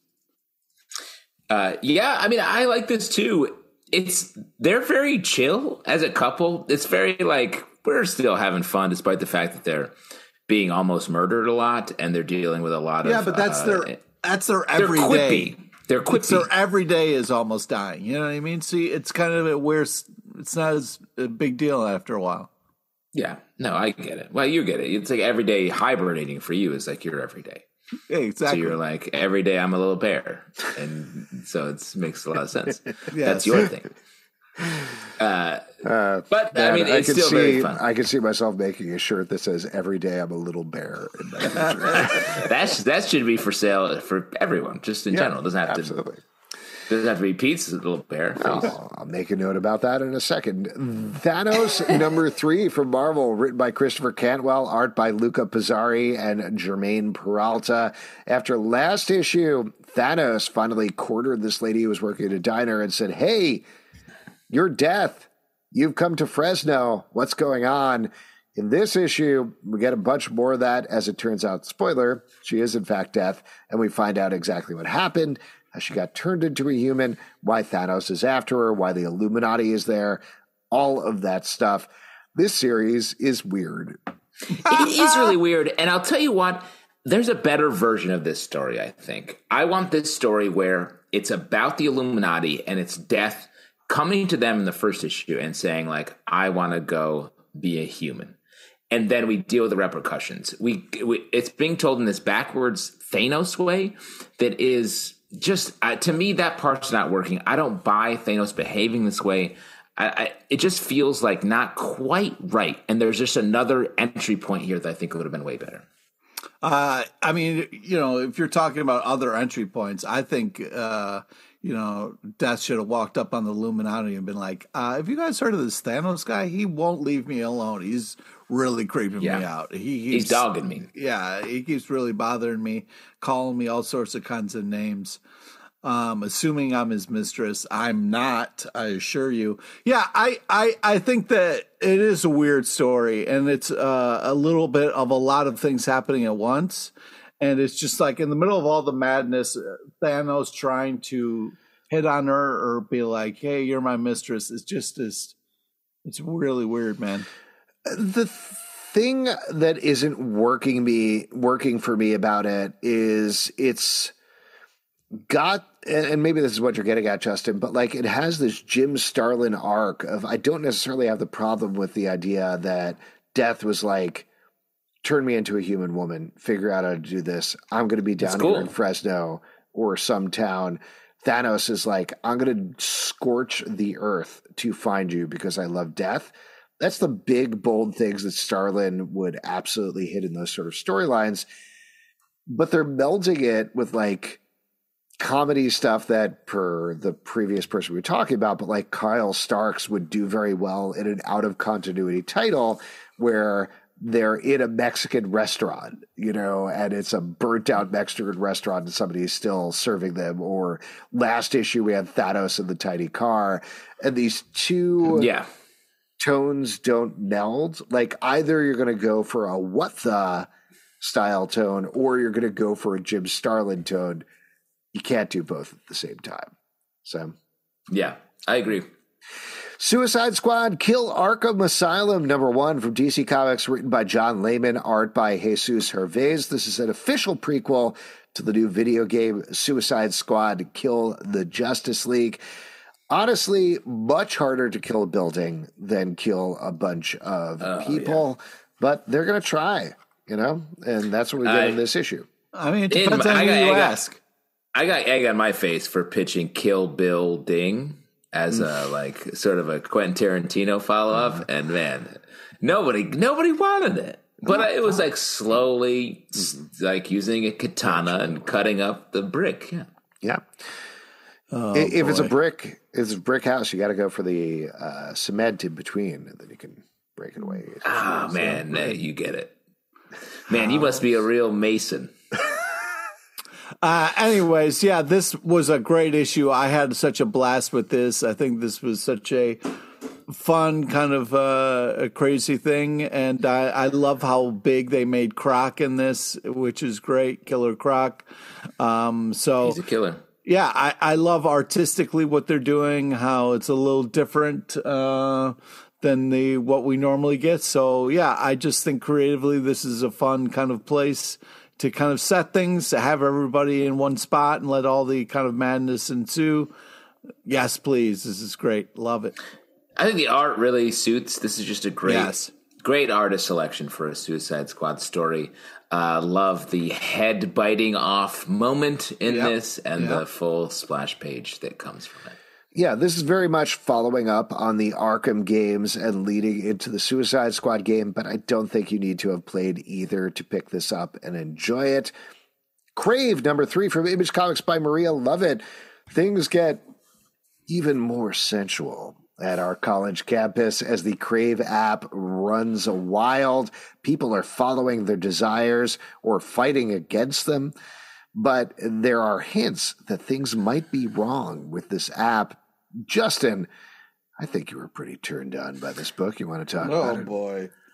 I mean, I like this too. They're very chill as a couple. It's very like, we're still having fun despite the fact that they're being almost murdered a lot, and they're dealing with a lot of. Yeah, but that's their everyday. They're quippy. Their everyday is almost dying. You know what I mean? See, it's kind of where it's not as a big deal after a while. Yeah, no, I get it. Well, you get it. It's like everyday hibernating for you is like your everyday. Yeah, exactly. So you're like, every day I'm a little bear, and so it makes a lot of sense. That's your thing. But I mean, it's still very fun. I can see myself making a shirt that says "Every day I'm a little bear" in my future. that should be for sale for everyone, just in general. It doesn't have absolutely. Doesn't have to be Pete's little bear. I'll make a note about that in a second. Thanos #3 from Marvel, written by Christopher Cantwell, art by Luca Pizzari and Jermaine Peralta. After last issue, Thanos finally cornered this lady who was working at a diner and said, "Hey, you're Death. You've come to Fresno. What's going on?" In this issue, we get a bunch more of that. As it turns out, spoiler, she is in fact Death, and we find out exactly what happened, how she got turned into a human, why Thanos is after her, why the Illuminati is there, all of that stuff. This series is weird. It is really weird, and I'll tell you what, there's a better version of this story, I think. I want this story where it's about the Illuminati and it's Death coming to them in the first issue and saying, like, I want to go be a human. And then we deal with the repercussions. It's being told in this backwards Thanos way that is just, to me, that part's not working. I don't buy Thanos behaving this way. It just feels like not quite right. And there's just another entry point here that I think would have been way better. I mean, if you're talking about other entry points, I think, Death should have walked up on the Illuminati and been like, have you guys heard of this Thanos guy? He won't leave me alone. He's really creeping me out. He's dogging me. Yeah, he keeps really bothering me, calling me all sorts of kinds of names. Assuming I'm his mistress. I'm not, I assure you. Yeah, I think that it is a weird story, and it's a little bit of a lot of things happening at once. And it's just like in the middle of all the madness, Thanos trying to hit on her or be like, hey, you're my mistress. It's really weird, man. The thing that isn't working for me about it is it's got, and maybe this is what you're getting at, Justin, but like it has this Jim Starlin arc of, I don't necessarily have the problem with the idea that Death was like, turn me into a human woman, figure out how to do this. I'm going to be down here in Fresno or some town. Thanos is like, I'm going to scorch the earth to find you because I love death. That's the big, bold things that Starlin would absolutely hit in those sort of storylines. But they're melding it with like comedy stuff that, per the previous person we were talking about, but like Kyle Starks would do very well in an out of continuity title where they're in a Mexican restaurant, and it's a burnt out Mexican restaurant and somebody's still serving them. Or last issue, we had Thanos in the tiny car, and these two tones don't meld. Like either you're going to go for a what the style tone or you're going to go for a Jim Starlin tone. You can't do both at the same time. So, yeah, I agree. Suicide Squad Kill Arkham Asylum #1 from DC Comics, written by John Layman, art by Jesus Hervez. This is an official prequel to the new video game Suicide Squad Kill the Justice League. Honestly, much harder to kill a building than kill a bunch of people, but they're going to try, and that's what we get in this issue. I mean, it depends on who you ask. I got egg on my face for pitching Kill Bill Ding as a sort of a Quentin Tarantino follow up, and man, nobody wanted it. But it was like slowly, like using a katana and cutting up the brick. Yeah. Oh, if it's a brick house, you got to go for the cement in between, and then you can break it away. Man, you get it. Man, you must be a real mason. Anyways, yeah, this was a great issue. I had such a blast with this. I think this was such a fun kind of a crazy thing, and I love how big they made Croc in this, which is great, Killer Croc. So he's a killer. Yeah, I love artistically what they're doing, how it's a little different than what we normally get. So yeah, I just think creatively this is a fun kind of place to kind of set things, to have everybody in one spot and let all the kind of madness ensue. Yes, please. This is great. Love it. I think the art really suits. This is just a great artist selection for a Suicide Squad story. Love the head biting off moment in this and the full splash page that comes from it. Yeah, this is very much following up on the Arkham games and leading into the Suicide Squad game, but I don't think you need to have played either to pick this up and enjoy it. Crave, #3 from Image Comics by Maria Lovett. Things get even more sensual at our college campus as the Crave app runs wild. People are following their desires or fighting against them. But there are hints that things might be wrong with this app. Justin, I think you were pretty turned on by this book. You want to talk about it? Oh, boy.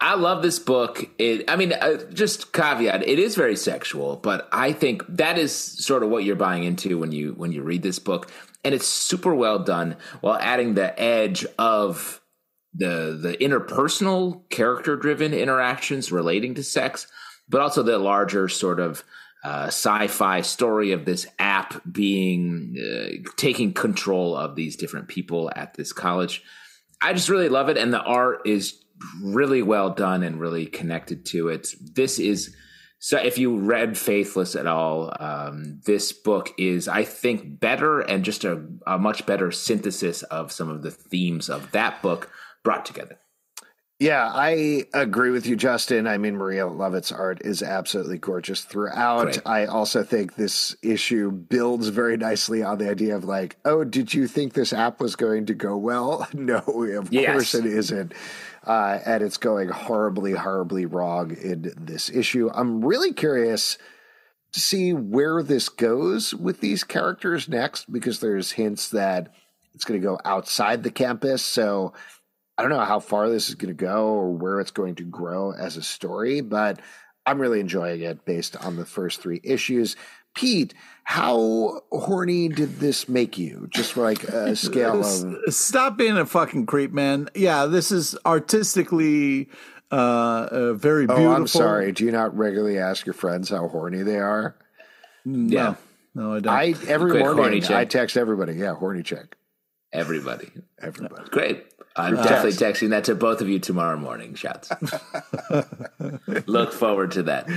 I love this book. Just caveat, it is very sexual, but I think that is sort of what you're buying into when you read this book. And it's super well done while adding the edge of the interpersonal, character-driven interactions relating to sex, but also the larger sort of sci-fi story of this app being taking control of these different people at this college. I just really love it, and the art is really well done and really connected to it. This is, so if you read Faithless at all, this book is, I think, better and just a much better synthesis of some of the themes of that book brought together. Yeah, I agree with you, Justin. I mean, Maria Lovett's art is absolutely gorgeous throughout. Great. I also think this issue builds very nicely on the idea of like, oh, did you think this app was going to go well? No, of course it isn't. And it's going horribly, horribly wrong in this issue. I'm really curious to see where this goes with these characters next, because there's hints that it's going to go outside the campus. So I don't know how far this is going to go or where it's going to grow as a story, but I'm really enjoying it based on the first 3 issues. Pete, how horny did this make you? Just for like a scale of... Stop being a fucking creep, man. Yeah, this is artistically very beautiful. Oh, I'm sorry. Do you not regularly ask your friends how horny they are? No, I don't. Every morning, I text everybody. Yeah, horny check. Everybody. Great. I'm definitely texting that to both of you tomorrow morning, Shots. Look forward to that.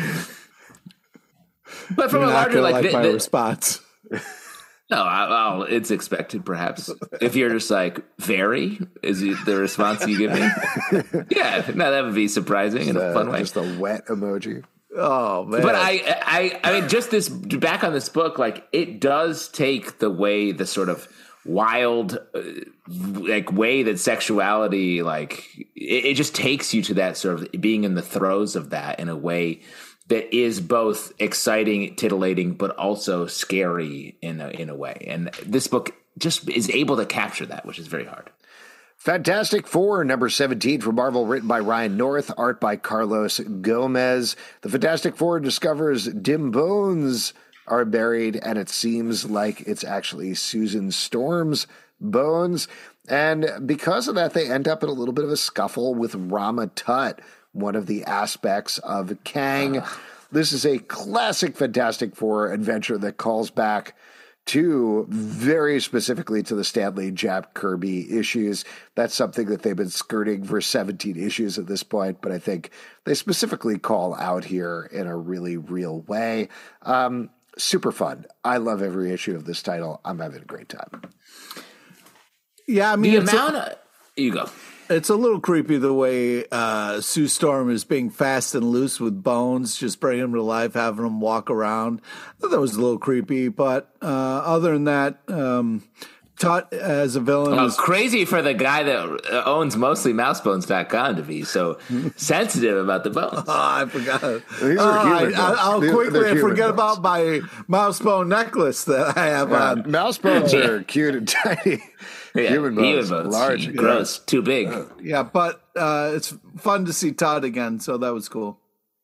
But from a larger like my response. No, it's expected, perhaps. If you're just like, very, is it the response you give me? Yeah, no, that would be surprising in a fun way. Just a wet emoji. Oh, man. But I mean, just this, back on this book, like, it does take the sort of wild like way that sexuality, like it just takes you to that sort of being in the throes of that in a way that is both exciting, titillating, but also scary in a way. And this book just is able to capture that, which is very hard. Fantastic Four, number 17 from Marvel, written by Ryan North, art by Carlos Gomez. The Fantastic Four discovers dim bones are buried, and it seems like it's actually Susan Storm's bones. And because of that, they end up in a little bit of a scuffle with Rama Tut, one of the aspects of Kang. This is a classic Fantastic Four adventure that calls back to very specifically to the Stan Lee, Jack Kirby issues. That's something that they've been skirting for 17 issues at this point, but I think they specifically call out here in a really real way. Super fun. I love every issue of this title. I'm having a great time. Yeah, I mean, you go. It's a little creepy the way Sue Storm is being fast and loose with Bones, just bringing him to life, having him walk around. I thought that was a little creepy, but other than that, Tut as a villain is crazy for the guy that owns mostly mousebones.com to be so sensitive about the bones. Oh, I forgot. I'll quickly forget about my mousebone necklace that I have on. Mousebones are cute and tiny. Yeah, human bones, large, gross, too big. Yeah, but it's fun to see Todd again, so that was cool.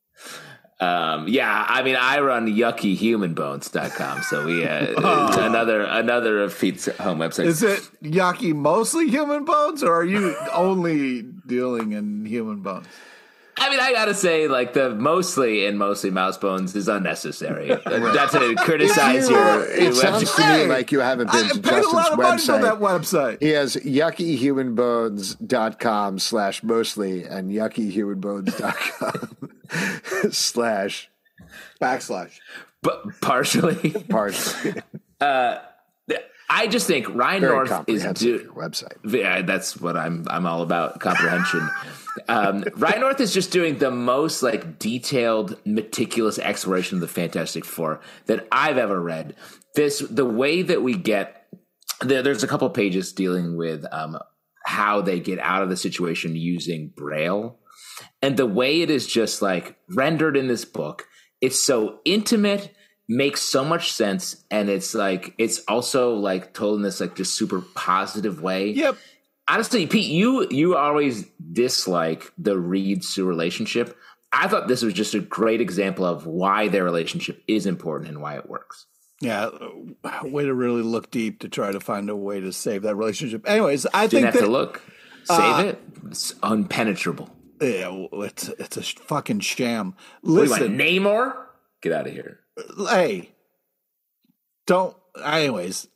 Yeah, I mean, I run yuckyhumanbones.com, so we another of Pete's home websites. Is it yucky mostly human bones, or are you only dealing in human bones? I mean, I gotta say, like, the mostly mouse bones is unnecessary. Not to criticize your it sounds website. to me like you haven't been to Justin's a lot of money website. for that website. He has yuckyhumanbones.com/mostly and yuckyhumanbones.com/. But partially. I just think Ryan Very North is your website. Yeah, that's what I'm all about, comprehension. Ryan North is just doing the most like detailed, meticulous exploration of the Fantastic Four that I've ever read. The way that we get there's a couple pages dealing with how they get out of the situation using Braille, and the way it is just like rendered in this book. It's so intimate. Makes so much sense, and it's like it's also like told in this like just super positive way. Yep. Honestly, Pete, you always dislike the Reed-Sue relationship. I thought this was just a great example of why their relationship is important and why it works. Yeah, way to really look deep to try to find a way to save that relationship. Anyways, I think have to look. Save it. It's impenetrable. Yeah, it's a fucking sham. Listen, what do you want, Namor? Get out of here. Hey, don't. Anyways,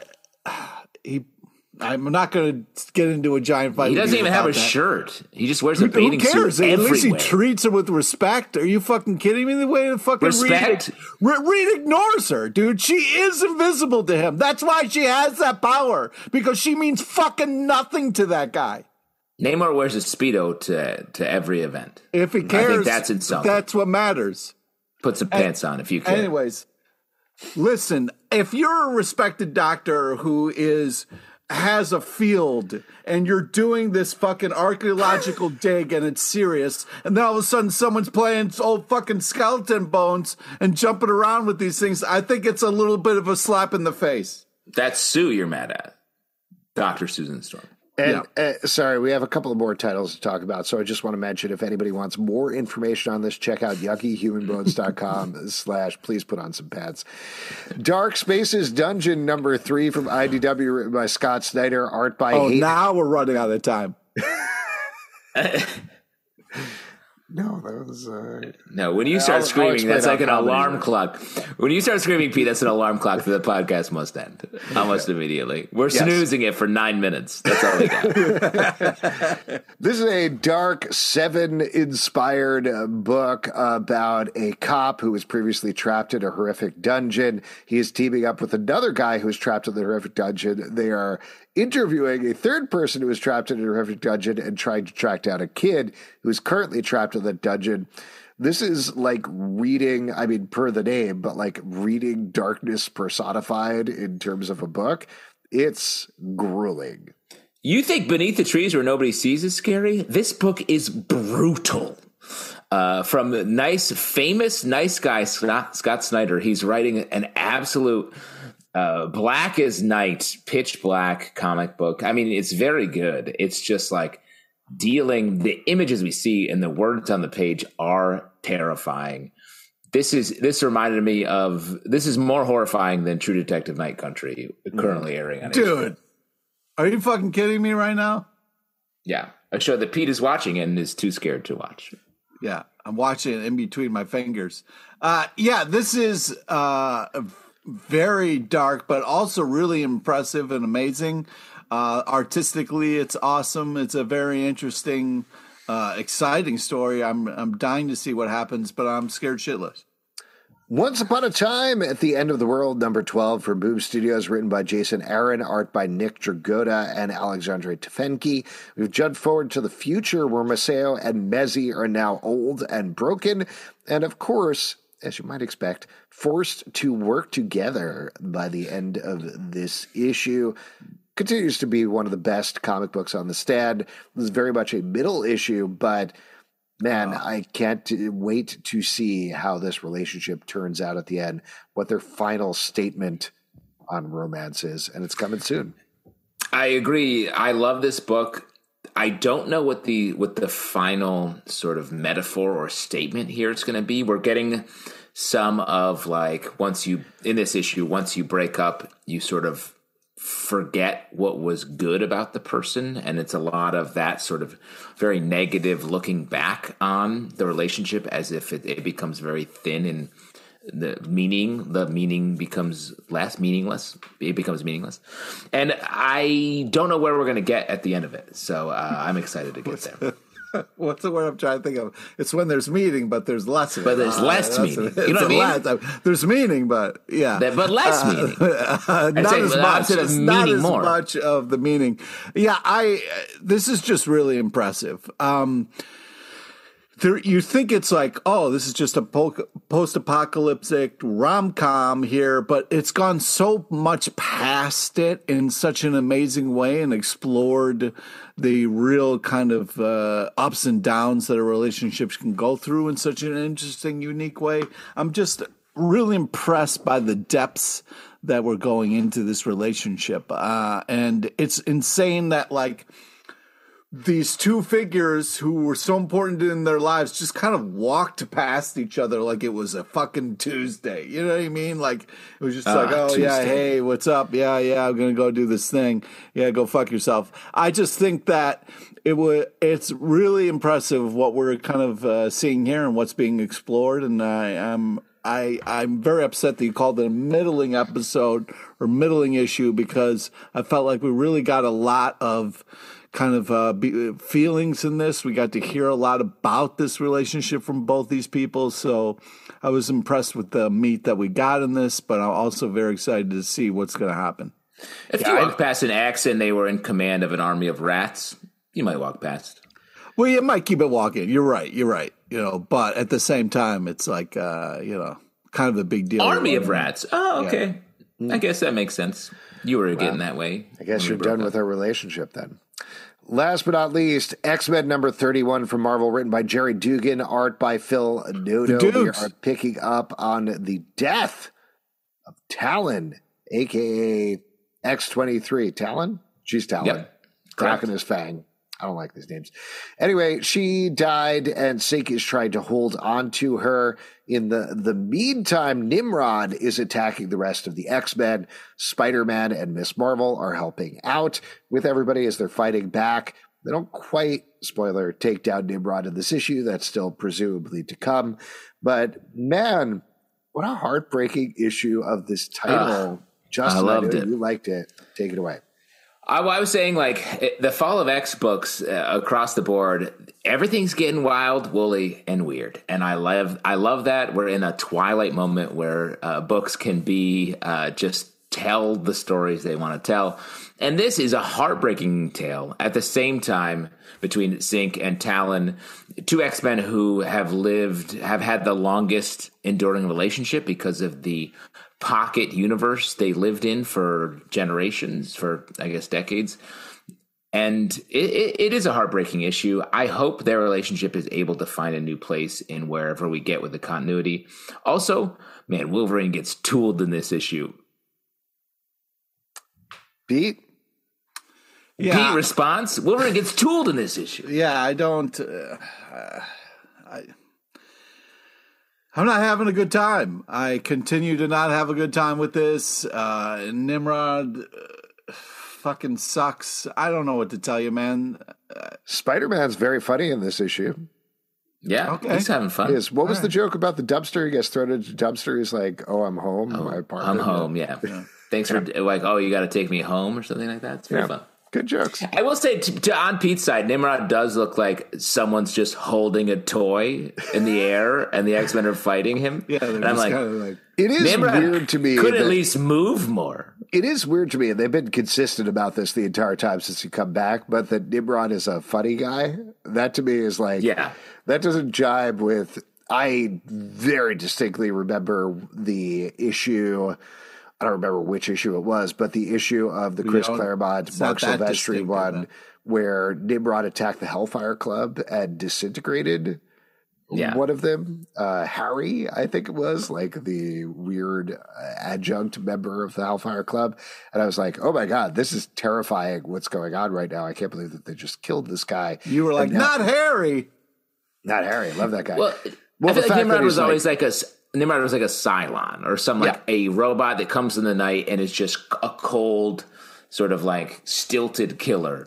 I'm not going to get into a giant fight. He doesn't even have a shirt. He just wears a bathing suit everywhere. At least he treats her with respect. Are you fucking kidding me? The way the fucking Reed ignores her, dude. She is invisible to him. That's why she has that power, because she means fucking nothing to that guy. Namor wears a Speedo to every event. If he cares, I think that's insulting. That's what matters. Put some pants on if you care. Anyways, listen, if you're a respected doctor who has a field and you're doing this fucking archaeological dig and it's serious, and then all of a sudden someone's playing old fucking skeleton bones and jumping around with these things, I think it's a little bit of a slap in the face. That's Sue you're mad at. Dr. Susan Storm. And sorry, we have a couple of more titles to talk about, so I just want to mention, if anybody wants more information on this, check out yuckyhumanbones.com/ please put on some pants. Dark Spaces Dungeon number 3 from IDW, written by Scott Snyder, art by now we're running out of time. No, that was... No, when you start screaming, that's like an alarm clock. When you start screaming, Pete, that's an alarm clock that the podcast must end almost immediately. We're snoozing it for 9 minutes. That's all we got. This is a Dark 7-inspired book about a cop who was previously trapped in a horrific dungeon. He is teaming up with another guy who is trapped in the horrific dungeon. They are interviewing a third person who is trapped in a horrific dungeon and trying to track down a kid who is currently trapped in the dungeon. This is like reading, I mean, per the name, but like reading darkness personified in terms of a book. It's grueling. You think Beneath the Trees Where Nobody Sees is scary? This book is brutal. From famous nice guy Scott Snyder, he's writing an absolute... black as night, pitch black comic book. I mean, it's very good. It's just like the images we see and the words on the page are terrifying. This reminded me of, this is more horrifying than True Detective Night Country, currently airing on HBO. Dude, are you fucking kidding me right now? Yeah, a show that Pete is watching and is too scared to watch. Yeah, I'm watching it in between my fingers. This is very dark, but also really impressive and amazing. Artistically, it's awesome. It's a very interesting, exciting story. I'm dying to see what happens, but I'm scared shitless. Once Upon a Time at the End of the World, number 12 for Boom Studios, written by Jason Aaron, art by Nick Dragotta and Alexandre Tefenki. We've jumped forward to the future where Maceo and Mezzi are now old and broken, and of course, as you might expect, forced to work together by the end of this issue. Continues to be one of the best comic books on the stand. This is very much a middle issue, but man, I can't wait to see how this relationship turns out at the end, what their final statement on romance is, and it's coming soon. I agree. I love this book. I don't know what the final sort of metaphor or statement here is going to be. We're getting some of like, once you break up, you sort of forget what was good about the person. And it's a lot of that sort of very negative looking back on the relationship as if it becomes very thin and the meaning becomes less meaningless. It becomes meaningless. And I don't know where we're going to get at the end of it. So I'm excited to get there. What's the word I'm trying to think of? It's when there's meaning, but there's less of it. But there's less meaning. You know what I mean? There's meaning, but yeah. But less meaning. Not as much. It's not as much of the meaning. Yeah, this is just really impressive. You think it's like, oh, this is just a post-apocalyptic rom-com here, but it's gone so much past it in such an amazing way and explored the real kind of ups and downs that a relationship can go through in such an interesting, unique way. I'm just really impressed by the depths that were going into this relationship. And it's insane that, like, these two figures who were so important in their lives just kind of walked past each other like it was a fucking Tuesday. You know what I mean? Like, it was just like, oh, Tuesday. Yeah, hey, what's up? Yeah, I'm going to go do this thing. Yeah, go fuck yourself. I just think that it's really impressive what we're kind of seeing here and what's being explored. And I'm very upset that you called it a middling episode or middling issue, because I felt like we really got a lot of kind of feelings in this. We got to hear a lot about this relationship from both these people. So I was impressed with the meat that we got in this, but I'm also very excited to see what's going to happen. If you walk past an axe and they were in command of an army of rats, you might walk past. Well, you might keep it walking. You're right. You know, but at the same time, it's like, you know, kind of a big deal. Army of rats. Oh, okay. Yeah. I guess that makes sense. You were getting that way. I guess you're done with our relationship then. Last but not least, X-Men number 31 from Marvel, written by Jerry Dugan, art by Phil Noto. We are picking up on the death of Talon, a.k.a. X-23. Talon? She's Talon. Yep. Cracking his fang. I don't like these names. Anyway, she died, and Synch is trying to hold on to her. In the meantime, Nimrod is attacking the rest of the X-Men. Spider-Man and Miss Marvel are helping out with everybody as they're fighting back. They don't quite, spoiler, take down Nimrod in this issue. That's still presumably to come. But, man, what a heartbreaking issue of this title. Justin, I loved it. You liked it. Take it away. I was saying, like, the Fall of X books across the board, everything's getting wild, woolly, and weird, and I love that we're in a twilight moment where books can be just tell the stories they want to tell, and this is a heartbreaking tale. At the same time, between Synch and Talon, two X-Men who have had the longest enduring relationship because of the pocket universe they lived in for generations, for I guess decades, and it is a heartbreaking issue. I hope their relationship is able to find a new place in wherever we get with the continuity. Also, man, Wolverine gets tooled in this issue. Pete? Yeah. Pete response, Wolverine gets tooled in this issue. Yeah, I don't I'm not having a good time. I continue to not have a good time with this. Nimrod fucking sucks. I don't know what to tell you, man. Spider-Man's very funny in this issue. Yeah, okay. He's having fun. What was the joke about the dumpster? He gets thrown into the dumpster. He's like, oh, I'm home. I'm home, yeah. Thanks for, like, oh, you got to take me home or something like that. It's very fun. Good jokes. I will say, on Pete's side, Nimrod does look like someone's just holding a toy in the air, and the X-Men are fighting him. Yeah, and I'm like, it is Nimrod weird to me. Could at least move more. It is weird to me, and they've been consistent about this the entire time since he come back. But that Nimrod is a funny guy, that to me is like, that doesn't jibe with. I very distinctly remember the issue. I don't remember which issue it was, but the issue of the Chris Claremont, Mark Silvestri one, where Nimrod attacked the Hellfire Club and disintegrated one of them. Harry, I think it was, like the weird adjunct member of the Hellfire Club. And I was like, oh my God, this is terrifying what's going on right now. I can't believe that they just killed this guy. You were like, not Harry. Not Harry. I love that guy. Well I feel like Nimrod was always like a Nimrod was like a Cylon or some like a robot that comes in the night and is just a cold, sort of like stilted killer.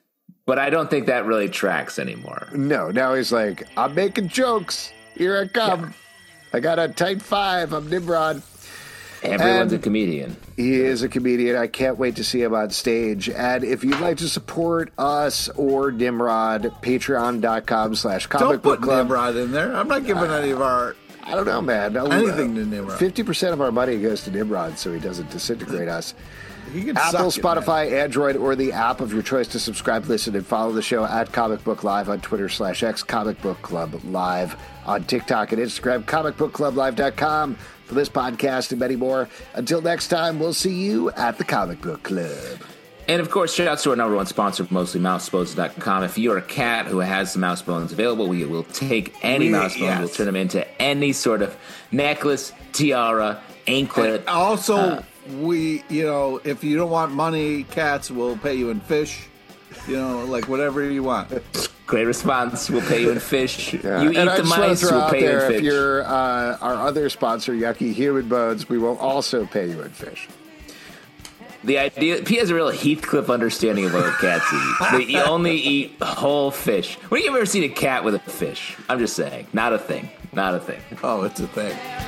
But I don't think that really tracks anymore. No, now he's like, I'm making jokes. Here I come. Yeah. I got a tight 5. I'm Nimrod. Everyone's a comedian. He is a comedian. I can't wait to see him on stage. And if you'd like to support us or Nimrod, patreon.com/comicbookclub. Don't put Nimrod in there. I'm not giving any of our... I don't know, man. Anything to Nimrod. 50% of our money goes to Nimrod, so he doesn't disintegrate us. Apple, Spotify, Android, or the app of your choice to subscribe, listen, and follow the show at Comic Book Live on Twitter /X, Comic Book Club Live on TikTok and Instagram, comicbookclublive.com for this podcast and many more. Until next time, we'll see you at the Comic Book Club. And, of course, shout out to our number one sponsor, MostlyMouseBones.com. If you're a cat who has the mouse bones available, we will take any mouse bone. We'll turn them into any sort of necklace, tiara, anklet. Also, if you don't want money, cats will pay you in fish. Like whatever you want. Great response. We'll pay you in fish. Yeah. You eat and the mice, we'll pay you in fish. If you're our other sponsor, Yucky Human Bones, we will also pay you in fish. The idea, P has a real Heathcliff understanding of what cats eat. They only eat whole fish. When have you ever seen a cat with a fish? I'm just saying. Not a thing. Not a thing. Oh, it's a thing.